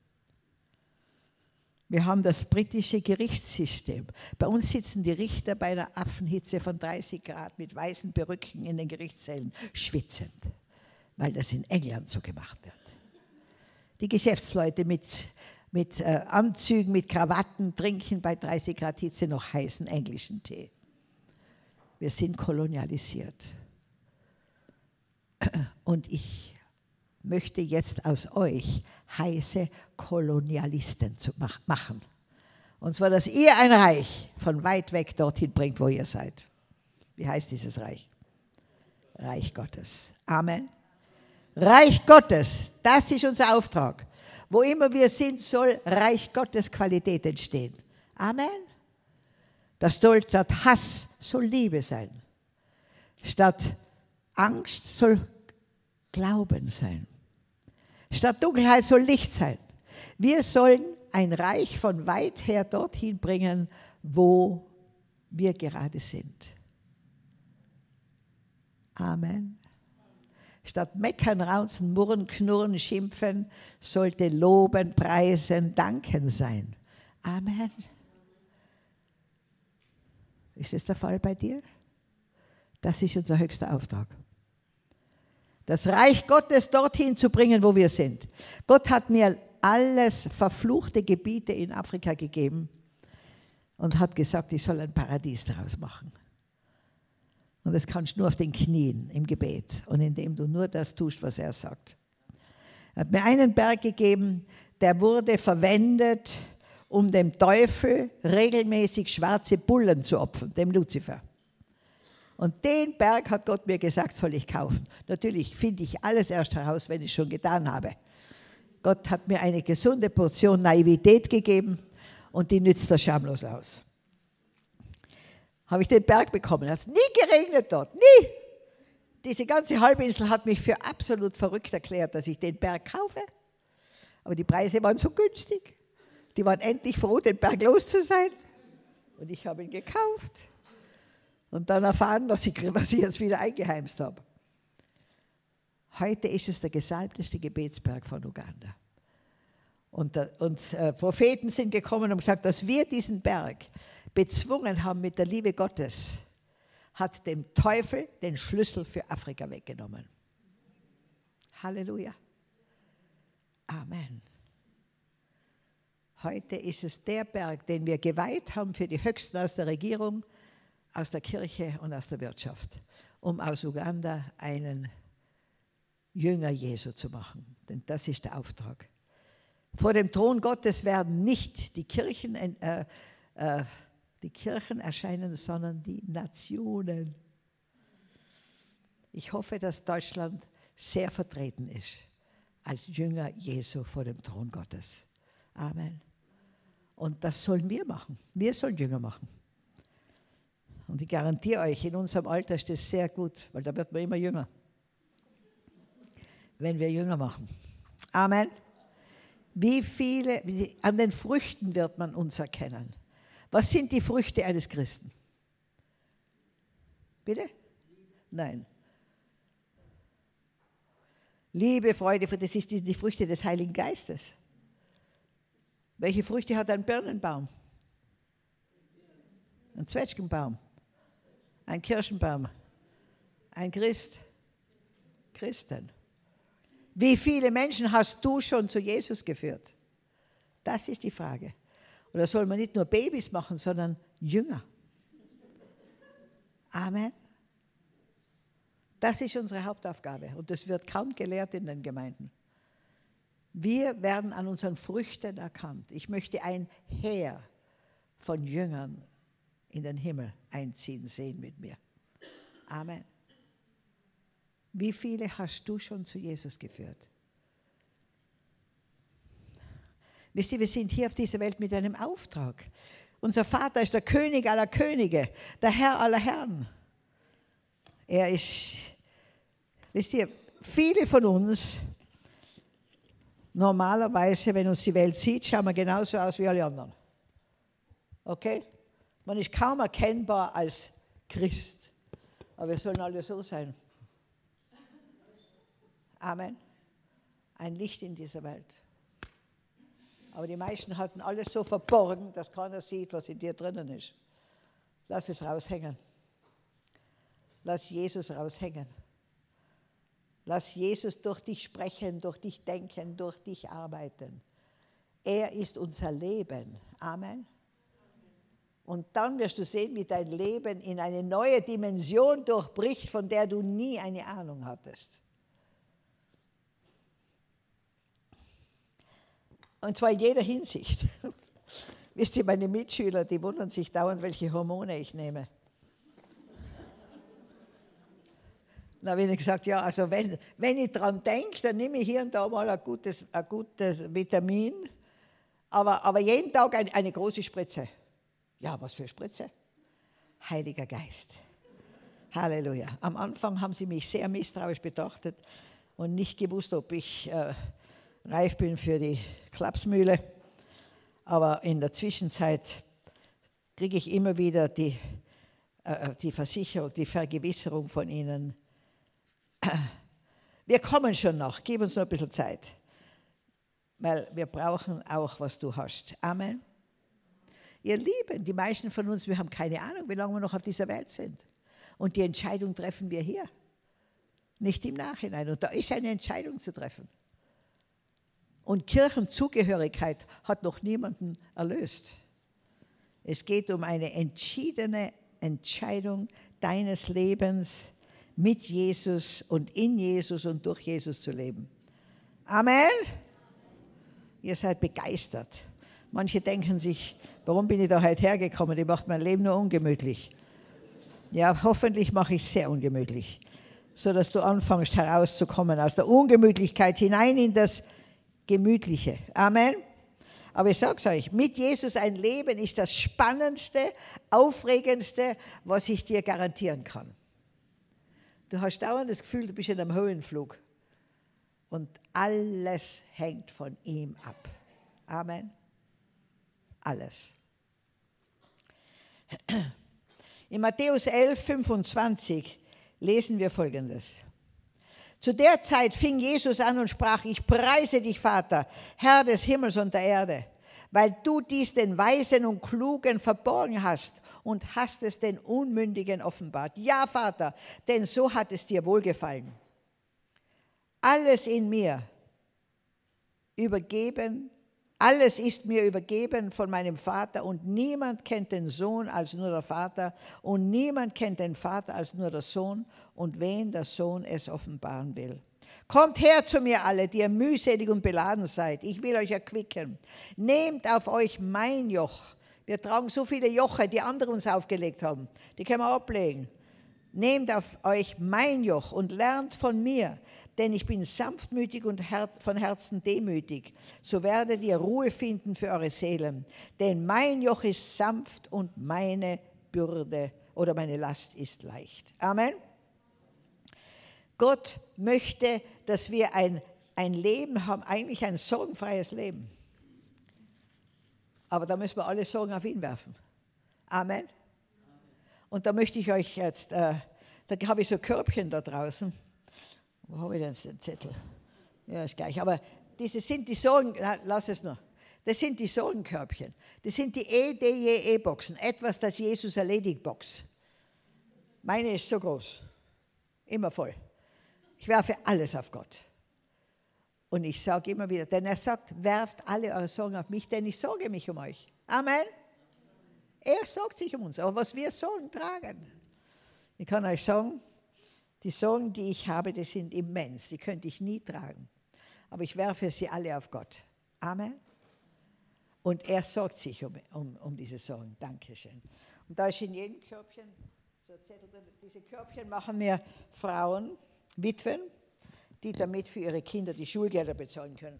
Wir haben das britische Gerichtssystem. Bei uns sitzen die Richter bei einer Affenhitze von dreißig Grad mit weißen Perücken in den Gerichtssälen, schwitzend, weil das in England so gemacht wird. Die Geschäftsleute mit, mit äh, Anzügen, mit Krawatten trinken bei dreißig Grad Hitze noch heißen englischen Tee. Wir sind kolonialisiert. Und ich möchte jetzt aus euch heiße Kolonialisten zu mach- machen. Und zwar, dass ihr ein Reich von weit weg dorthin bringt, wo ihr seid. Wie heißt dieses Reich? Reich Gottes. Amen. Reich Gottes, das ist unser Auftrag. Wo immer wir sind, soll Reich Gottes Qualität entstehen. Amen. Das soll statt Hass soll Liebe sein. Statt Angst soll Glauben sein. Statt Dunkelheit soll Licht sein. Wir sollen ein Reich von weit her dorthin bringen, wo wir gerade sind. Amen. Statt meckern, raunzen, murren, knurren, schimpfen, sollte loben, preisen, danken sein. Amen. Ist das der Fall bei dir? Das ist unser höchster Auftrag. Das Reich Gottes dorthin zu bringen, wo wir sind. Gott hat mir alles verfluchte Gebiete in Afrika gegeben und hat gesagt, ich soll ein Paradies daraus machen. Und das kannst du nur auf den Knien im Gebet und indem du nur das tust, was er sagt. Er hat mir einen Berg gegeben, der wurde verwendet, um dem Teufel regelmäßig schwarze Bullen zu opfern, dem Luzifer. Und den Berg hat Gott mir gesagt, soll ich kaufen. Natürlich finde ich alles erst heraus, wenn ich es schon getan habe. Gott hat mir eine gesunde Portion Naivität gegeben und die nützt er schamlos aus. Habe ich den Berg bekommen. Es hat nie geregnet dort, nie. Diese ganze Halbinsel hat mich für absolut verrückt erklärt, dass ich den Berg kaufe. Aber die Preise waren so günstig. Die waren endlich froh, den Berg los zu sein. Und ich habe ihn gekauft. Und dann erfahren, was ich, was ich jetzt wieder eingeheimst habe. Heute ist es der gesalbteste Gebetsberg von Uganda. Und, und äh, Propheten sind gekommen und haben gesagt, dass wir diesen Berg bezwungen haben mit der Liebe Gottes, hat dem Teufel den Schlüssel für Afrika weggenommen. Halleluja. Amen. Heute ist es der Berg, den wir geweiht haben für die Höchsten aus der Regierung, aus der Kirche und aus der Wirtschaft, um aus Uganda einen Jünger Jesu zu machen. Denn das ist der Auftrag. Vor dem Thron Gottes werden nicht die Kirchen, äh, äh, die Kirchen erscheinen, sondern die Nationen. Ich hoffe, dass Deutschland sehr vertreten ist als Jünger Jesu vor dem Thron Gottes. Amen. Und das sollen wir machen. Wir sollen Jünger machen. Und ich garantiere euch, in unserem Alter ist das sehr gut, weil da wird man immer jünger, wenn wir Jünger machen. Amen. Wie viele, an den Früchten wird man uns erkennen. Was sind die Früchte eines Christen? Bitte? Nein. Liebe, Freude, das sind die Früchte des Heiligen Geistes. Welche Früchte hat ein Birnenbaum? Ein Zwetschgenbaum? Ein Kirschenbaum? Ein Christ? Christen. Wie viele Menschen hast du schon zu Jesus geführt? Das ist die Frage. Oder soll man nicht nur Babys machen, sondern Jünger? Amen. Das ist unsere Hauptaufgabe und das wird kaum gelehrt in den Gemeinden. Wir werden an unseren Früchten erkannt. Ich möchte ein Heer von Jüngern in den Himmel einziehen sehen mit mir. Amen. Wie viele hast du schon zu Jesus geführt? Wisst ihr, wir sind hier auf dieser Welt mit einem Auftrag. Unser Vater ist der König aller Könige, der Herr aller Herren. Er ist, wisst ihr, viele von uns, normalerweise, wenn uns die Welt sieht, schauen wir genauso aus wie alle anderen. Okay? Man ist kaum erkennbar als Christ. Aber wir sollen alle so sein. Amen. Ein Licht in dieser Welt. Aber die meisten halten alles so verborgen, dass keiner sieht, was in dir drinnen ist. Lass es raushängen. Lass Jesus raushängen. Lass Jesus durch dich sprechen, durch dich denken, durch dich arbeiten. Er ist unser Leben. Amen. Und dann wirst du sehen, wie dein Leben in eine neue Dimension durchbricht, von der du nie eine Ahnung hattest. Und zwar in jeder Hinsicht. Wisst ihr, meine Mitschüler, die wundern sich dauernd, welche Hormone ich nehme. Dann habe ich ihnen gesagt, ja, also wenn, wenn ich dran denke, dann nehme ich hier und da mal ein gutes, ein gutes Vitamin, aber, aber jeden Tag eine, eine große Spritze. Ja, was für Spritze? Heiliger Geist. Halleluja. Am Anfang haben sie mich sehr misstrauisch betrachtet und nicht gewusst, ob ich äh, reif bin für die Klapsmühle. Aber in der Zwischenzeit kriege ich immer wieder die, äh, die Versicherung, die Vergewisserung von ihnen. Wir kommen schon noch, gib uns noch ein bisschen Zeit, weil wir brauchen auch, was du hast. Amen. Ihr Lieben, die meisten von uns, wir haben keine Ahnung, wie lange wir noch auf dieser Welt sind. Und die Entscheidung treffen wir hier, nicht im Nachhinein. Und da ist eine Entscheidung zu treffen. Und Kirchenzugehörigkeit hat noch niemanden erlöst. Es geht um eine entschiedene Entscheidung deines Lebens, mit Jesus und in Jesus und durch Jesus zu leben. Amen. Ihr seid begeistert. Manche denken sich, warum bin ich da heute hergekommen? Die macht mein Leben nur ungemütlich. Ja, hoffentlich mache ich es sehr ungemütlich, sodass du anfängst herauszukommen aus der Ungemütlichkeit hinein in das Gemütliche. Amen. Aber ich sage es euch, mit Jesus ein Leben ist das Spannendste, Aufregendste, was ich dir garantieren kann. Du hast dauernd das Gefühl, du bist in einem Höhenflug. Und alles hängt von ihm ab. Amen. alles. In Matthäus elf, fünfundzwanzig lesen wir Folgendes. Zu der Zeit fing Jesus an und sprach, ich preise dich, Vater, Herr des Himmels und der Erde, weil du dies den Weisen und Klugen verborgen hast und hast es den Unmündigen offenbart. Ja, Vater, denn so hat es dir wohlgefallen. Alles in mir übergeben, alles ist mir übergeben von meinem Vater und niemand kennt den Sohn als nur der Vater und niemand kennt den Vater als nur der Sohn und wen der Sohn es offenbaren will. Kommt her zu mir alle, die ihr mühselig und beladen seid. Ich will euch erquicken. Nehmt auf euch mein Joch. Wir tragen so viele Joche, die andere uns aufgelegt haben. Die können wir ablegen. Nehmt auf euch mein Joch und lernt von mir, denn ich bin sanftmütig und von Herzen demütig. So werdet ihr Ruhe finden für eure Seelen. Denn mein Joch ist sanft und meine Bürde oder meine Last ist leicht. Amen. Gott möchte, dass wir ein, ein Leben haben, eigentlich ein sorgenfreies Leben. Aber da müssen wir alle Sorgen auf ihn werfen. Amen. Und da möchte ich euch jetzt, äh, da habe ich so Körbchen da draußen. Wo habe ich denn den Zettel? Ja, ist gleich. Aber diese sind die Sorgen, lass es nur. Das sind die Sorgenkörbchen. Das sind die E D J E-Boxen. Etwas, das Jesus erledigt Box. Meine ist so groß. Immer voll. Ich werfe alles auf Gott. Und ich sage immer wieder, denn er sagt, werft alle eure Sorgen auf mich, denn ich sorge mich um euch. Amen. Er sorgt sich um uns. Aber was wir Sorgen tragen, ich kann euch sagen, die Sorgen, die ich habe, die sind immens. Die könnte ich nie tragen. Aber ich werfe sie alle auf Gott. Amen. Und er sorgt sich um, um, um diese Sorgen. Dankeschön. Und da ist in jedem Körbchen so ein Zettel drin. Diese Körbchen machen mir Frauen, Witwen, die damit für ihre Kinder die Schulgelder bezahlen können.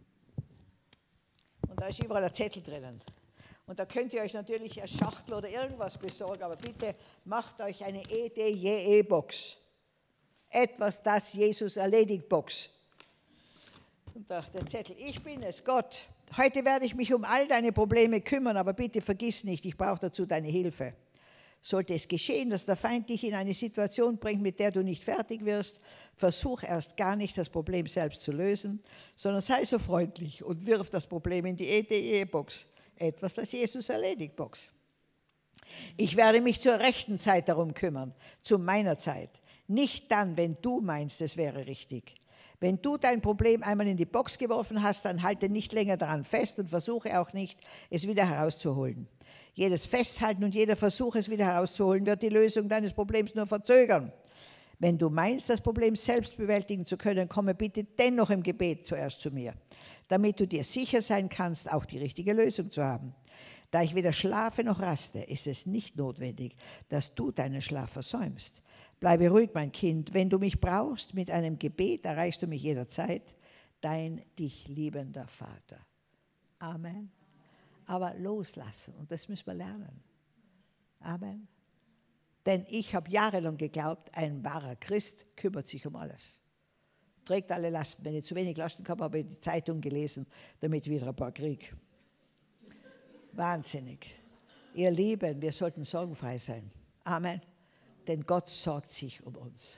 Und da ist überall ein Zettel drinnen. Und da könnt ihr euch natürlich eine Schachtel oder irgendwas besorgen, aber bitte macht euch eine E D J E-Box. Etwas, das Jesus erledigt Box. Und da der Zettel, ich bin es, Gott. Heute werde ich mich um all deine Probleme kümmern, aber bitte vergiss nicht, ich brauche dazu deine Hilfe. Sollte es geschehen, dass der Feind dich in eine Situation bringt, mit der du nicht fertig wirst, versuch erst gar nicht, das Problem selbst zu lösen, sondern sei so freundlich und wirf das Problem in die E D J E-Box. Etwas, das Jesus erledigt Box. Ich werde mich zur rechten Zeit darum kümmern, zu meiner Zeit. Nicht dann, wenn du meinst, es wäre richtig. Wenn du dein Problem einmal in die Box geworfen hast, dann halte nicht länger daran fest und versuche auch nicht, es wieder herauszuholen. Jedes Festhalten und jeder Versuch, es wieder herauszuholen, wird die Lösung deines Problems nur verzögern. Wenn du meinst, das Problem selbst bewältigen zu können, komme bitte dennoch im Gebet zuerst zu mir, damit du dir sicher sein kannst, auch die richtige Lösung zu haben. Da ich weder schlafe noch raste, ist es nicht notwendig, dass du deinen Schlaf versäumst. Bleibe ruhig, mein Kind. Wenn du mich brauchst, mit einem Gebet erreichst du mich jederzeit. Dein dich liebender Vater. Amen. Aber loslassen, und das müssen wir lernen. Amen. Denn ich habe jahrelang geglaubt, ein wahrer Christ kümmert sich um alles. Trägt alle Lasten. Wenn ich zu wenig Lasten gehabt habe, habe ich die Zeitung gelesen, damit wieder ein paar kriege. Wahnsinnig. Ihr Lieben, wir sollten sorgenfrei sein. Amen. Denn Gott sorgt sich um uns.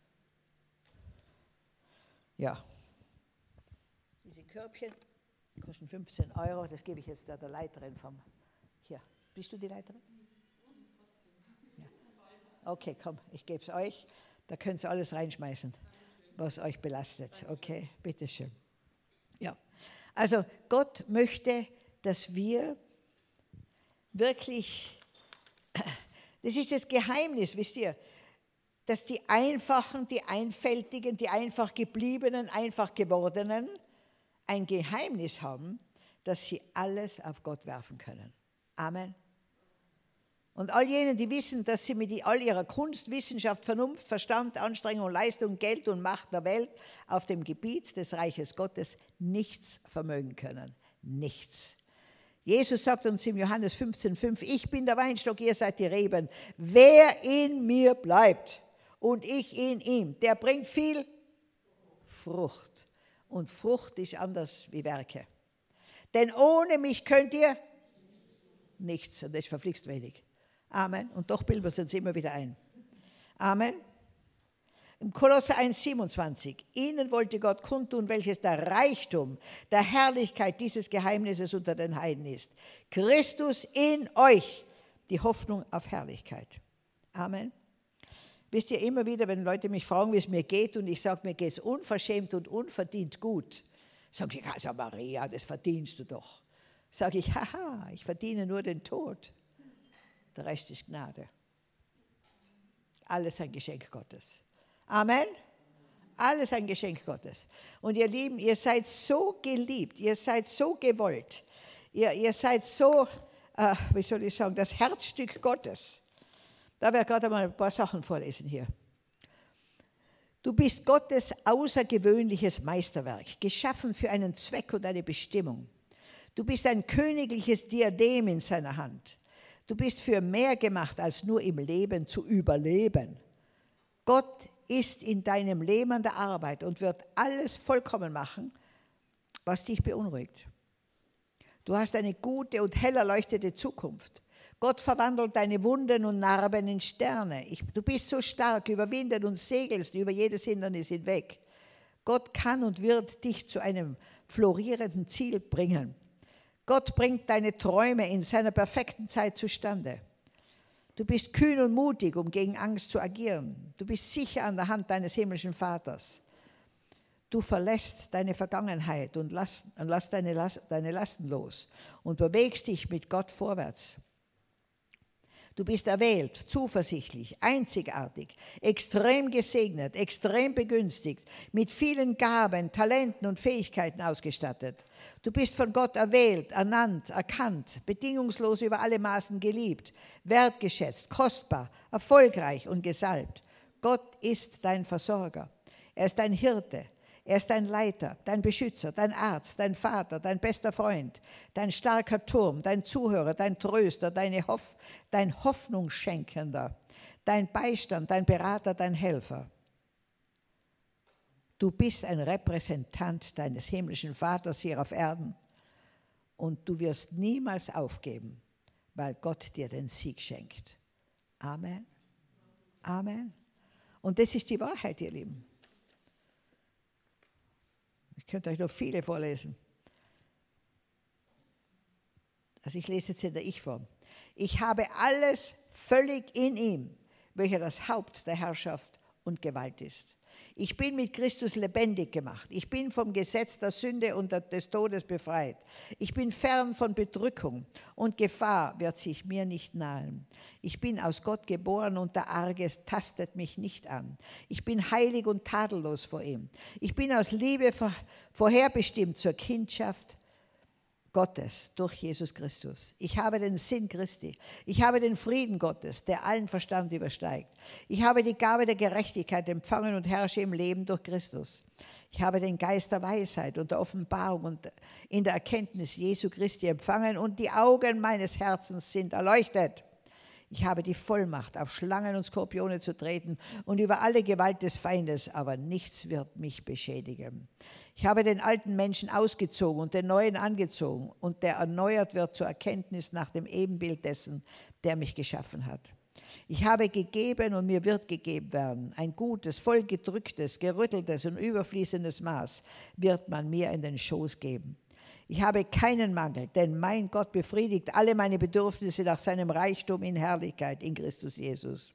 Ja. Diese Körbchen kosten fünfzehn Euro. Das gebe ich jetzt der, der Leiterin vom... Hier, bist du die Leiterin? Ja. Okay, komm, ich gebe es euch. Da könnt ihr alles reinschmeißen, was euch belastet. Okay, bitteschön. Ja. Also Gott möchte, dass wir wirklich... Das ist das Geheimnis, wisst ihr, dass die Einfachen, die Einfältigen, die einfach gebliebenen, einfach gewordenen ein Geheimnis haben, dass sie alles auf Gott werfen können. Amen. Und all jenen, die wissen, dass sie mit all ihrer Kunst, Wissenschaft, Vernunft, Verstand, Anstrengung, Leistung, Geld und Macht der Welt auf dem Gebiet des Reiches Gottes nichts vermögen können. Nichts. Jesus sagt uns im Johannes fünfzehn fünf, ich bin der Weinstock, ihr seid die Reben. Wer in mir bleibt und ich in ihm, der bringt viel Frucht. Und Frucht ist anders wie Werke. Denn ohne mich könnt ihr nichts und das ist verflixt wenig. Amen. Und doch bilden wir es uns immer wieder ein. Amen. Im Kolosser eins siebenundzwanzig. Ihnen wollte Gott kundtun, welches der Reichtum der Herrlichkeit dieses Geheimnisses unter den Heiden ist. Christus in euch, die Hoffnung auf Herrlichkeit. Amen. Wisst ihr, immer wieder, wenn Leute mich fragen, wie es mir geht, und ich sage, mir geht es unverschämt und unverdient gut, sagen sie, also Maria, das verdienst du doch. Sage ich, haha, ich verdiene nur den Tod. Der Rest ist Gnade. Alles ein Geschenk Gottes. Amen. Alles ein Geschenk Gottes. Und ihr Lieben, ihr seid so geliebt, ihr seid so gewollt, ihr, ihr seid so, äh, wie soll ich sagen, das Herzstück Gottes. Da werde ich gerade mal ein paar Sachen vorlesen hier. Du bist Gottes außergewöhnliches Meisterwerk, geschaffen für einen Zweck und eine Bestimmung. Du bist ein königliches Diadem in seiner Hand. Du bist für mehr gemacht, als nur im Leben zu überleben. Gott ist in deinem Leben an der Arbeit und wird alles vollkommen machen, was dich beunruhigt. Du hast eine gute und hell erleuchtete Zukunft. Gott verwandelt deine Wunden und Narben in Sterne. Ich, du bist so stark, überwindet und segelst über jedes Hindernis hinweg. Gott kann und wird dich zu einem florierenden Ziel bringen. Gott bringt deine Träume in seiner perfekten Zeit zustande. Du bist kühn und mutig, um gegen Angst zu agieren. Du bist sicher an der Hand deines himmlischen Vaters. Du verlässt deine Vergangenheit und lass, und lass deine, deine Lasten los und bewegst dich mit Gott vorwärts. Du bist erwählt, zuversichtlich, einzigartig, extrem gesegnet, extrem begünstigt, mit vielen Gaben, Talenten und Fähigkeiten ausgestattet. Du bist von Gott erwählt, ernannt, erkannt, bedingungslos über alle Maßen geliebt, wertgeschätzt, kostbar, erfolgreich und gesalbt. Gott ist dein Versorger. Er ist dein Hirte. Er ist dein Leiter, dein Beschützer, dein Arzt, dein Vater, dein bester Freund, dein starker Turm, dein Zuhörer, dein Tröster, deine Hoff, dein Hoffnungsschenkender, dein Beistand, dein Berater, dein Helfer. Du bist ein Repräsentant deines himmlischen Vaters hier auf Erden und du wirst niemals aufgeben, weil Gott dir den Sieg schenkt. Amen. Amen. Und das ist die Wahrheit, ihr Lieben. Ich könnte euch noch viele vorlesen. Also ich lese jetzt in der Ich-Form. Ich habe alles völlig in ihm, welcher das Haupt der Herrschaft und Gewalt ist. Ich bin mit Christus lebendig gemacht. Ich bin vom Gesetz der Sünde und des Todes befreit. Ich bin fern von Bedrückung und Gefahr wird sich mir nicht nahen. Ich bin aus Gott geboren und der Arges tastet mich nicht an. Ich bin heilig und tadellos vor ihm. Ich bin aus Liebe vorherbestimmt zur Kindschaft Gottes durch Jesus Christus. Ich habe den Sinn Christi. Ich habe den Frieden Gottes, der allen Verstand übersteigt. Ich habe die Gabe der Gerechtigkeit empfangen und herrsche im Leben durch Christus. Ich habe den Geist der Weisheit und der Offenbarung und in der Erkenntnis Jesu Christi empfangen und die Augen meines Herzens sind erleuchtet. Ich habe die Vollmacht, auf Schlangen und Skorpione zu treten und über alle Gewalt des Feindes, aber nichts wird mich beschädigen. Ich habe den alten Menschen ausgezogen und den neuen angezogen und der erneuert wird zur Erkenntnis nach dem Ebenbild dessen, der mich geschaffen hat. Ich habe gegeben und mir wird gegeben werden. Ein gutes, vollgedrücktes, gerütteltes und überfließendes Maß wird man mir in den Schoß geben. Ich habe keinen Mangel, denn mein Gott befriedigt alle meine Bedürfnisse nach seinem Reichtum in Herrlichkeit in Christus Jesus.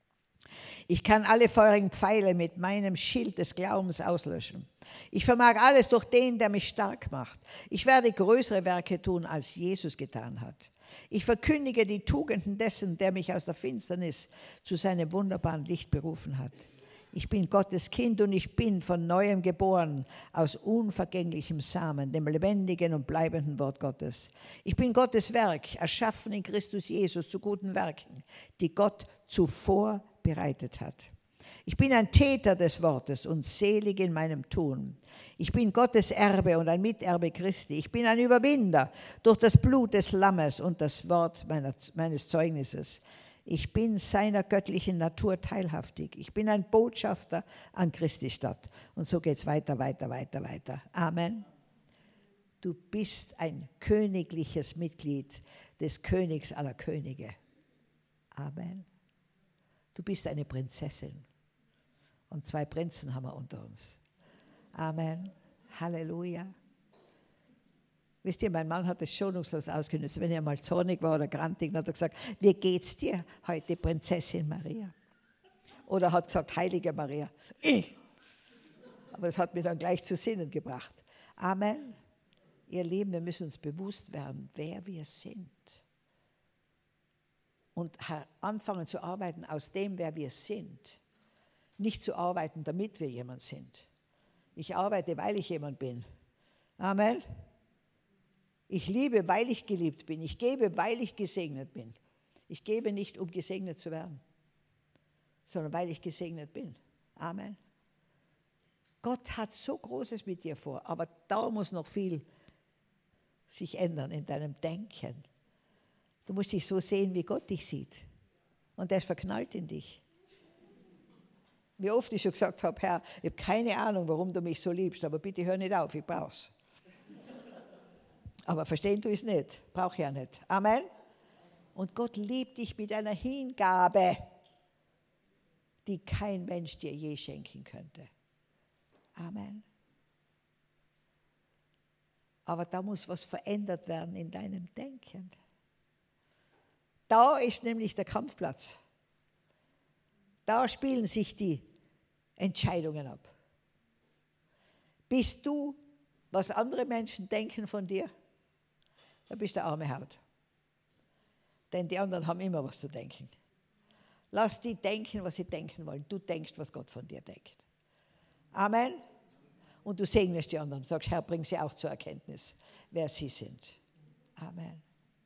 Ich kann alle feurigen Pfeile mit meinem Schild des Glaubens auslöschen. Ich vermag alles durch den, der mich stark macht. Ich werde größere Werke tun, als Jesus getan hat. Ich verkündige die Tugenden dessen, der mich aus der Finsternis zu seinem wunderbaren Licht berufen hat. Ich bin Gottes Kind und ich bin von Neuem geboren, aus unvergänglichem Samen, dem lebendigen und bleibenden Wort Gottes. Ich bin Gottes Werk, erschaffen in Christus Jesus zu guten Werken, die Gott zuvor bereitet hat. Ich bin ein Täter des Wortes und selig in meinem Tun. Ich bin Gottes Erbe und ein Miterbe Christi. Ich bin ein Überwinder durch das Blut des Lammes und das Wort meiner, meines Zeugnisses. Ich bin seiner göttlichen Natur teilhaftig. Ich bin ein Botschafter an Christi Stadt. Und so geht es weiter, weiter, weiter, weiter. Amen. Du bist ein königliches Mitglied des Königs aller Könige. Amen. Du bist eine Prinzessin. Und zwei Prinzen haben wir unter uns. Amen. Halleluja. Wisst ihr, mein Mann hat es schonungslos ausgenutzt. Wenn er mal zornig war oder grantig, dann hat er gesagt, wie geht's dir heute, Prinzessin Maria? Oder hat gesagt, heilige Maria. Ich. Aber das hat mich dann gleich zu Sinnen gebracht. Amen. Ihr Lieben, wir müssen uns bewusst werden, wer wir sind. Und anfangen zu arbeiten aus dem, wer wir sind. Nicht zu arbeiten, damit wir jemand sind. Ich arbeite, weil ich jemand bin. Amen. Ich liebe, weil ich geliebt bin. Ich gebe, weil ich gesegnet bin. Ich gebe nicht, um gesegnet zu werden, sondern weil ich gesegnet bin. Amen. Gott hat so Großes mit dir vor, aber da muss noch viel sich ändern in deinem Denken. Du musst dich so sehen, wie Gott dich sieht. Und der ist verknallt in dich. Wie oft ich schon gesagt habe, Herr, ich habe keine Ahnung, warum du mich so liebst, aber bitte hör nicht auf, ich brauch's. Aber verstehen du es nicht, brauch ja nicht. Amen. Und Gott liebt dich mit einer Hingabe, die kein Mensch dir je schenken könnte. Amen. Aber da muss was verändert werden in deinem Denken. Da ist nämlich der Kampfplatz. Da spielen sich die Entscheidungen ab. Bist du, was andere Menschen denken von dir, dann bist du arme Haut. Denn die anderen haben immer was zu denken. Lass die denken, was sie denken wollen. Du denkst, was Gott von dir denkt. Amen. Und du segnest die anderen. Sagst, Herr, bring sie auch zur Erkenntnis, wer sie sind. Amen.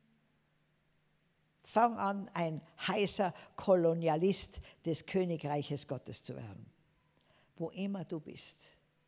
Fang an, ein heißer Kolonialist des Königreiches Gottes zu werden. Wo immer du bist.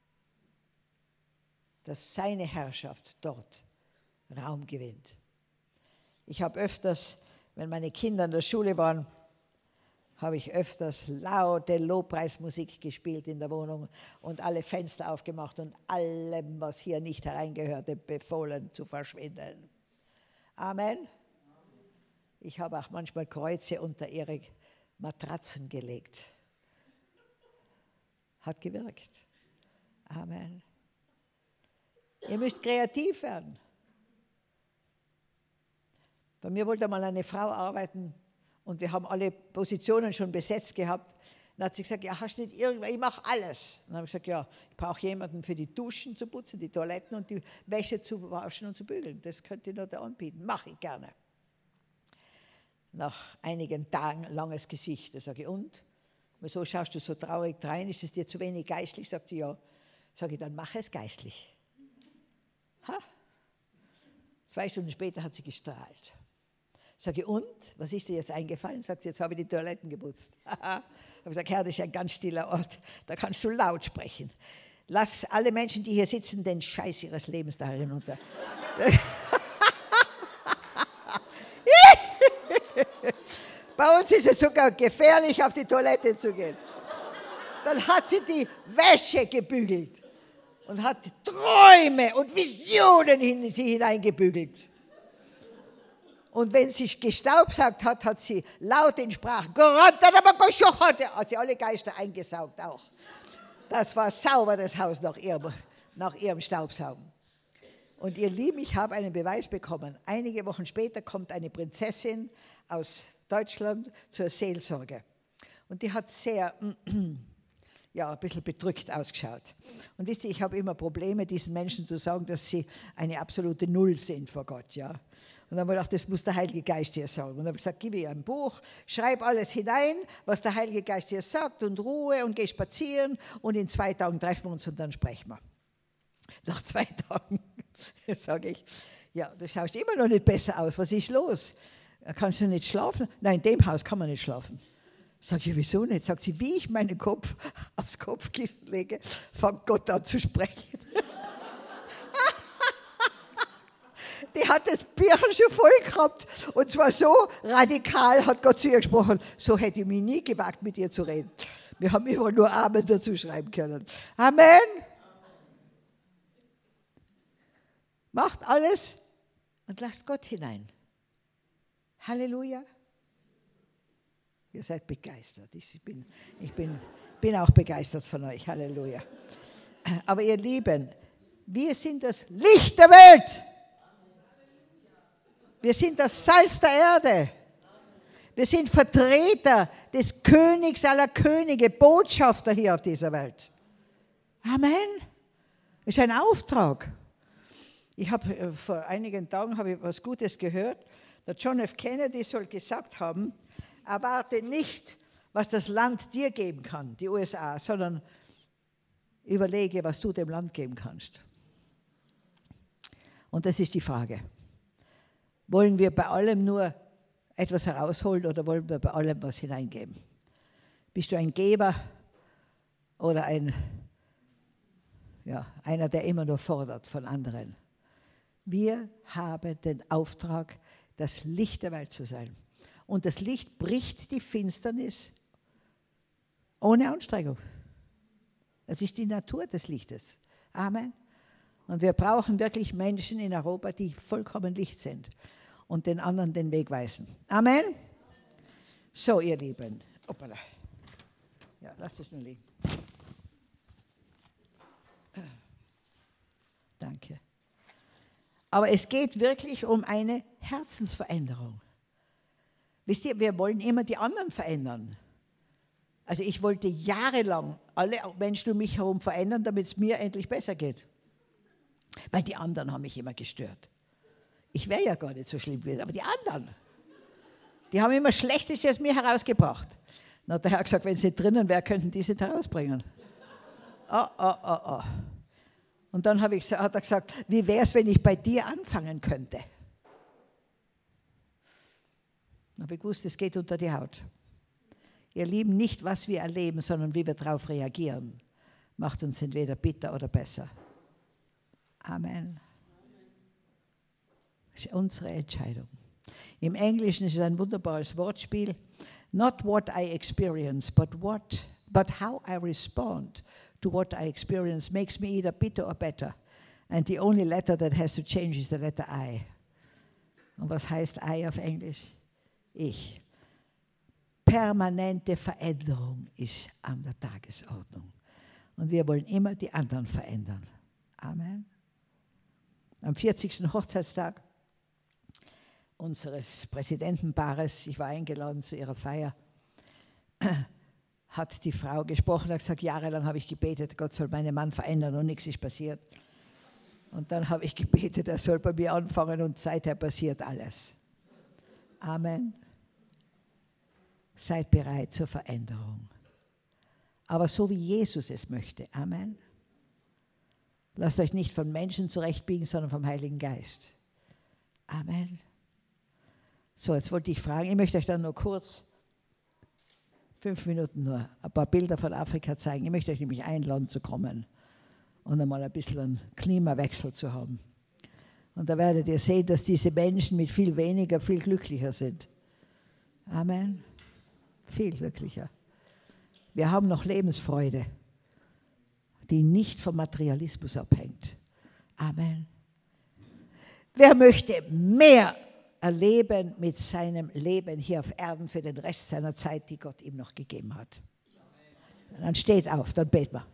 Dass seine Herrschaft dort Raum gewinnt. Ich habe öfters, wenn meine Kinder in der Schule waren, habe ich öfters laute Lobpreismusik gespielt in der Wohnung und alle Fenster aufgemacht und allem, was hier nicht hereingehörte, befohlen zu verschwinden. Amen. Ich habe auch manchmal Kreuze unter ihre Matratzen gelegt. Hat gewirkt. Amen. Ihr müsst kreativ werden. Bei mir wollte mal eine Frau arbeiten und wir haben alle Positionen schon besetzt gehabt. Dann hat sie gesagt, ja, hast du nicht irgendwas, ich mache alles. Und dann habe ich gesagt, ja, ich brauche jemanden für die Duschen zu putzen, die Toiletten und die Wäsche zu waschen und zu bügeln. Das könnt ihr nur da anbieten, mache ich gerne. Nach einigen Tagen langes Gesicht. Da sage ich, und? Wieso schaust du so traurig rein? Ist es dir zu wenig geistlich? Sagt sie, ja. Sage ich, dann mach es geistlich. Ha? Zwei Stunden später hat sie gestrahlt. Sage ich, und? Was ist dir jetzt eingefallen? Sagt sie, jetzt habe ich die Toiletten geputzt. Habe gesagt, Herr, das ist ein ganz stiller Ort. Da kannst du laut sprechen. Lass alle Menschen, die hier sitzen, den Scheiß ihres Lebens da hinunter. Bei uns ist es sogar gefährlich, auf die Toilette zu gehen. Dann hat sie die Wäsche gebügelt und hat Träume und Visionen in sie hineingebügelt. Und wenn sie gestaubsaugt hat, hat sie laut in Sprachen, hat sie alle Geister eingesaugt auch. Das war sauber, das Haus nach ihrem, nach ihrem Staubsaugen. Und ihr Lieben, ich habe einen Beweis bekommen. Einige Wochen später kommt eine Prinzessin aus Deutschland zur Seelsorge. Und die hat sehr, ja, ein bisschen bedrückt ausgeschaut. Und wisst ihr, ich habe immer Probleme, diesen Menschen zu sagen, dass sie eine absolute Null sind vor Gott, ja. Und dann habe ich gedacht, das muss der Heilige Geist dir sagen. Und dann habe ich gesagt, gib ihr ein Buch, schreib alles hinein, was der Heilige Geist dir sagt und Ruhe und geh spazieren und in zwei Tagen treffen wir uns und dann sprechen wir. Nach zwei Tagen sage ich, ja, du schaust immer noch nicht besser aus, was ist los? Kannst du nicht schlafen? Nein, in dem Haus kann man nicht schlafen. Sag ich, wieso nicht? Sagt sie, wie ich meinen Kopf aufs Kopfkissen lege, fängt Gott an zu sprechen. Die hat das Birchen schon voll gehabt. Und zwar so radikal hat Gott zu ihr gesprochen, so hätte ich mich nie gewagt, mit ihr zu reden. Wir haben immer nur Amen dazu schreiben können. Amen. Macht alles und lasst Gott hinein. Halleluja. Ihr seid begeistert. Ich bin, ich bin, bin auch begeistert von euch. Halleluja. Aber ihr Lieben, wir sind das Licht der Welt. Wir sind das Salz der Erde. Wir sind Vertreter des Königs aller Könige, Botschafter hier auf dieser Welt. Amen. Das ist ein Auftrag. Ich habe vor einigen Tagen habe ich was Gutes gehört. Der John F. Kennedy soll gesagt haben, erwarte nicht, was das Land dir geben kann, die U S A, sondern überlege, was du dem Land geben kannst. Und das ist die Frage. Wollen wir bei allem nur etwas herausholen oder wollen wir bei allem was hineingeben? Bist du ein Geber oder ein, ja, einer, der immer nur fordert von anderen? Wir haben den Auftrag, das Licht der Welt zu sein. Und das Licht bricht die Finsternis ohne Anstrengung. Das ist die Natur des Lichtes. Amen. Und wir brauchen wirklich Menschen in Europa, die vollkommen Licht sind und den anderen den Weg weisen. Amen. So, ihr Lieben. Hoppala. Ja, lasst es nur liegen. Danke. Aber es geht wirklich um eine Herzensveränderung. Wisst ihr, wir wollen immer die anderen verändern. Also ich wollte jahrelang alle Menschen um mich herum verändern, damit es mir endlich besser geht. Weil die anderen haben mich immer gestört. Ich wäre ja gar nicht so schlimm gewesen, aber die anderen, die haben immer Schlechtes aus mir herausgebracht. Dann hat der Herr gesagt, wenn sie drinnen wäre, könnten die es nicht herausbringen. Oh, oh, oh, oh. Und dann habe ich, hat er gesagt, wie wäre es, wenn ich bei dir anfangen könnte? Dann habe ich gewusst, es geht unter die Haut. Ihr Lieben, nicht was wir erleben, sondern wie wir darauf reagieren, macht uns entweder bitter oder besser. Amen. Das ist unsere Entscheidung. Im Englischen ist es ein wunderbares Wortspiel. Not what I experience, but what, but how I respond to what I experience makes me either bitter or better. And the only letter that has to change is the letter I. Und was heißt I auf Englisch? Ich. Permanente Veränderung ist an der Tagesordnung. Und wir wollen immer die anderen verändern. Amen. Am vierzigsten Hochzeitstag unseres Präsidentenpaares, ich war eingeladen zu ihrer Feier, hat die Frau gesprochen, hat gesagt, jahrelang habe ich gebetet, Gott soll meinen Mann verändern und nichts ist passiert. Und dann habe ich gebetet, er soll bei mir anfangen und seither passiert alles. Amen. Seid bereit zur Veränderung. Aber so wie Jesus es möchte. Amen. Lasst euch nicht von Menschen zurechtbiegen, sondern vom Heiligen Geist. Amen. So, jetzt wollte ich fragen, ich möchte euch dann nur kurz, fünf Minuten nur, ein paar Bilder von Afrika zeigen. Ich möchte euch nämlich einladen zu kommen und einmal ein bisschen einen Klimawechsel zu haben. Und da werdet ihr sehen, dass diese Menschen mit viel weniger viel glücklicher sind. Amen. Viel glücklicher. Wir haben noch Lebensfreude, die nicht vom Materialismus abhängt. Amen. Wer möchte mehr erleben mit seinem Leben hier auf Erden für den Rest seiner Zeit, die Gott ihm noch gegeben hat? Dann steht auf, dann beten wir.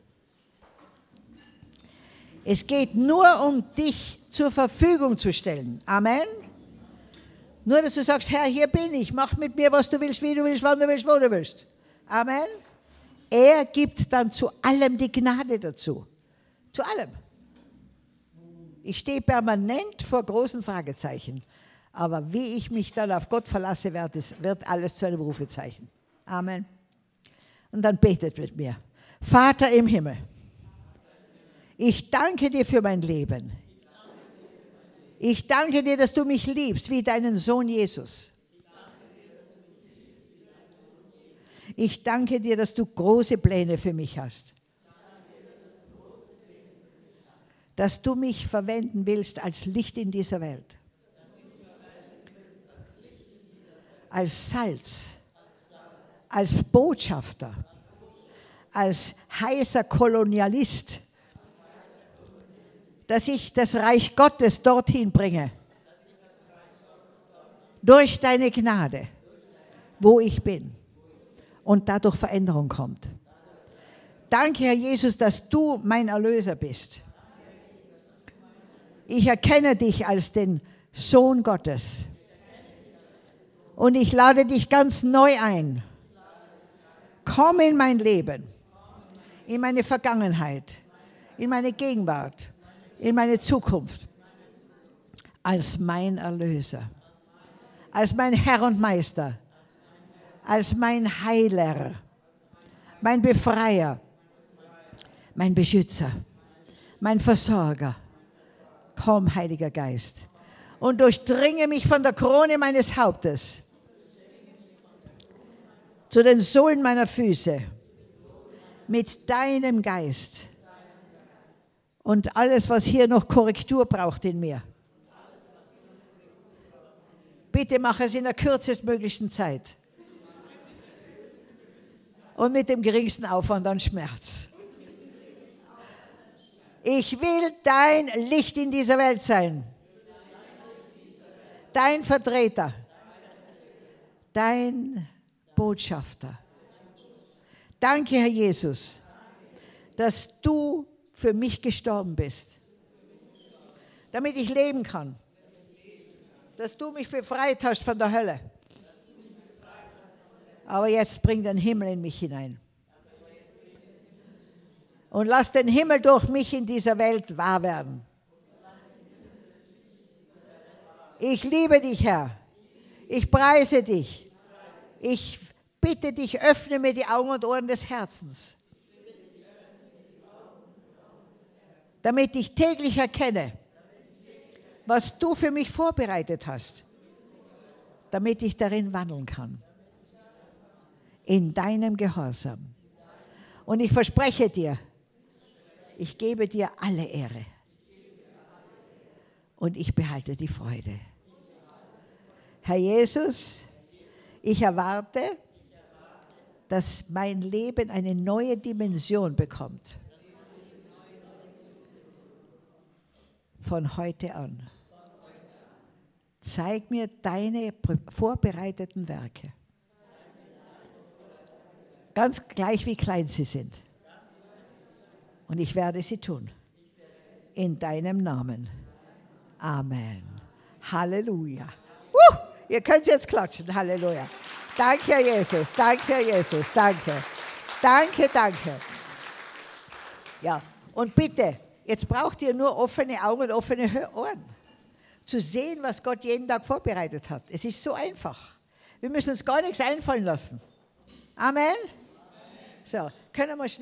Es geht nur um dich zur Verfügung zu stellen. Amen. Nur, dass du sagst, Herr, hier bin ich, mach mit mir, was du willst, wie du willst, wann du willst, wo du willst. Amen. Er gibt dann zu allem die Gnade dazu. Zu allem. Ich stehe permanent vor großen Fragezeichen. Aber wie ich mich dann auf Gott verlasse, wird alles zu einem Rufezeichen. Amen. Und dann betet mit mir. Vater im Himmel, ich danke dir für mein Leben. Ich danke dir, dass du mich liebst wie deinen Sohn Jesus. Ich danke dir, dass du große Pläne für mich hast. Dass du mich verwenden willst als Licht in dieser Welt. Als Salz. Als Botschafter. Als heißer Kolonialist. Dass ich das Reich Gottes dorthin bringe, durch deine Gnade, wo ich bin und dadurch Veränderung kommt. Danke, Herr Jesus, dass du mein Erlöser bist. Ich erkenne dich als den Sohn Gottes und ich lade dich ganz neu ein. Komm in mein Leben, in meine Vergangenheit, in meine Gegenwart, in meine Zukunft, als mein Erlöser, als mein Herr und Meister, als mein Heiler, mein Befreier, mein Beschützer, mein Versorger. Komm, Heiliger Geist, und durchdringe mich von der Krone meines Hauptes zu den Sohlen meiner Füße mit deinem Geist und alles, was hier noch Korrektur braucht in mir. Bitte mach es in der kürzestmöglichen Zeit und mit dem geringsten Aufwand an Schmerz. Ich will dein Licht in dieser Welt sein, dein Vertreter, dein Botschafter. Danke, Herr Jesus, dass du für mich gestorben bist, damit ich leben kann, dass du mich befreit hast von der Hölle. Aber jetzt bring den Himmel in mich hinein. Und lass den Himmel durch mich in dieser Welt wahr werden. Ich liebe dich, Herr. Ich preise dich. Ich bitte dich, öffne mir die Augen und Ohren des Herzens, damit ich täglich erkenne, was du für mich vorbereitet hast, damit ich darin wandeln kann. In deinem Gehorsam. Und ich verspreche dir, ich gebe dir alle Ehre und ich behalte die Freude. Herr Jesus, ich erwarte, dass mein Leben eine neue Dimension bekommt. Von heute an. Zeig mir deine vorbereiteten Werke. Ganz gleich, wie klein sie sind. Und ich werde sie tun. In deinem Namen. Amen. Halleluja. Uh, ihr könnt jetzt klatschen. Halleluja. Danke, Herr Jesus. Danke, Herr Jesus. Danke. Danke, danke. Ja, und bitte, jetzt braucht ihr nur offene Augen und offene Ohren. Zu sehen, was Gott jeden Tag vorbereitet hat. Es ist so einfach. Wir müssen uns gar nichts einfallen lassen. Amen. So, können wir schnell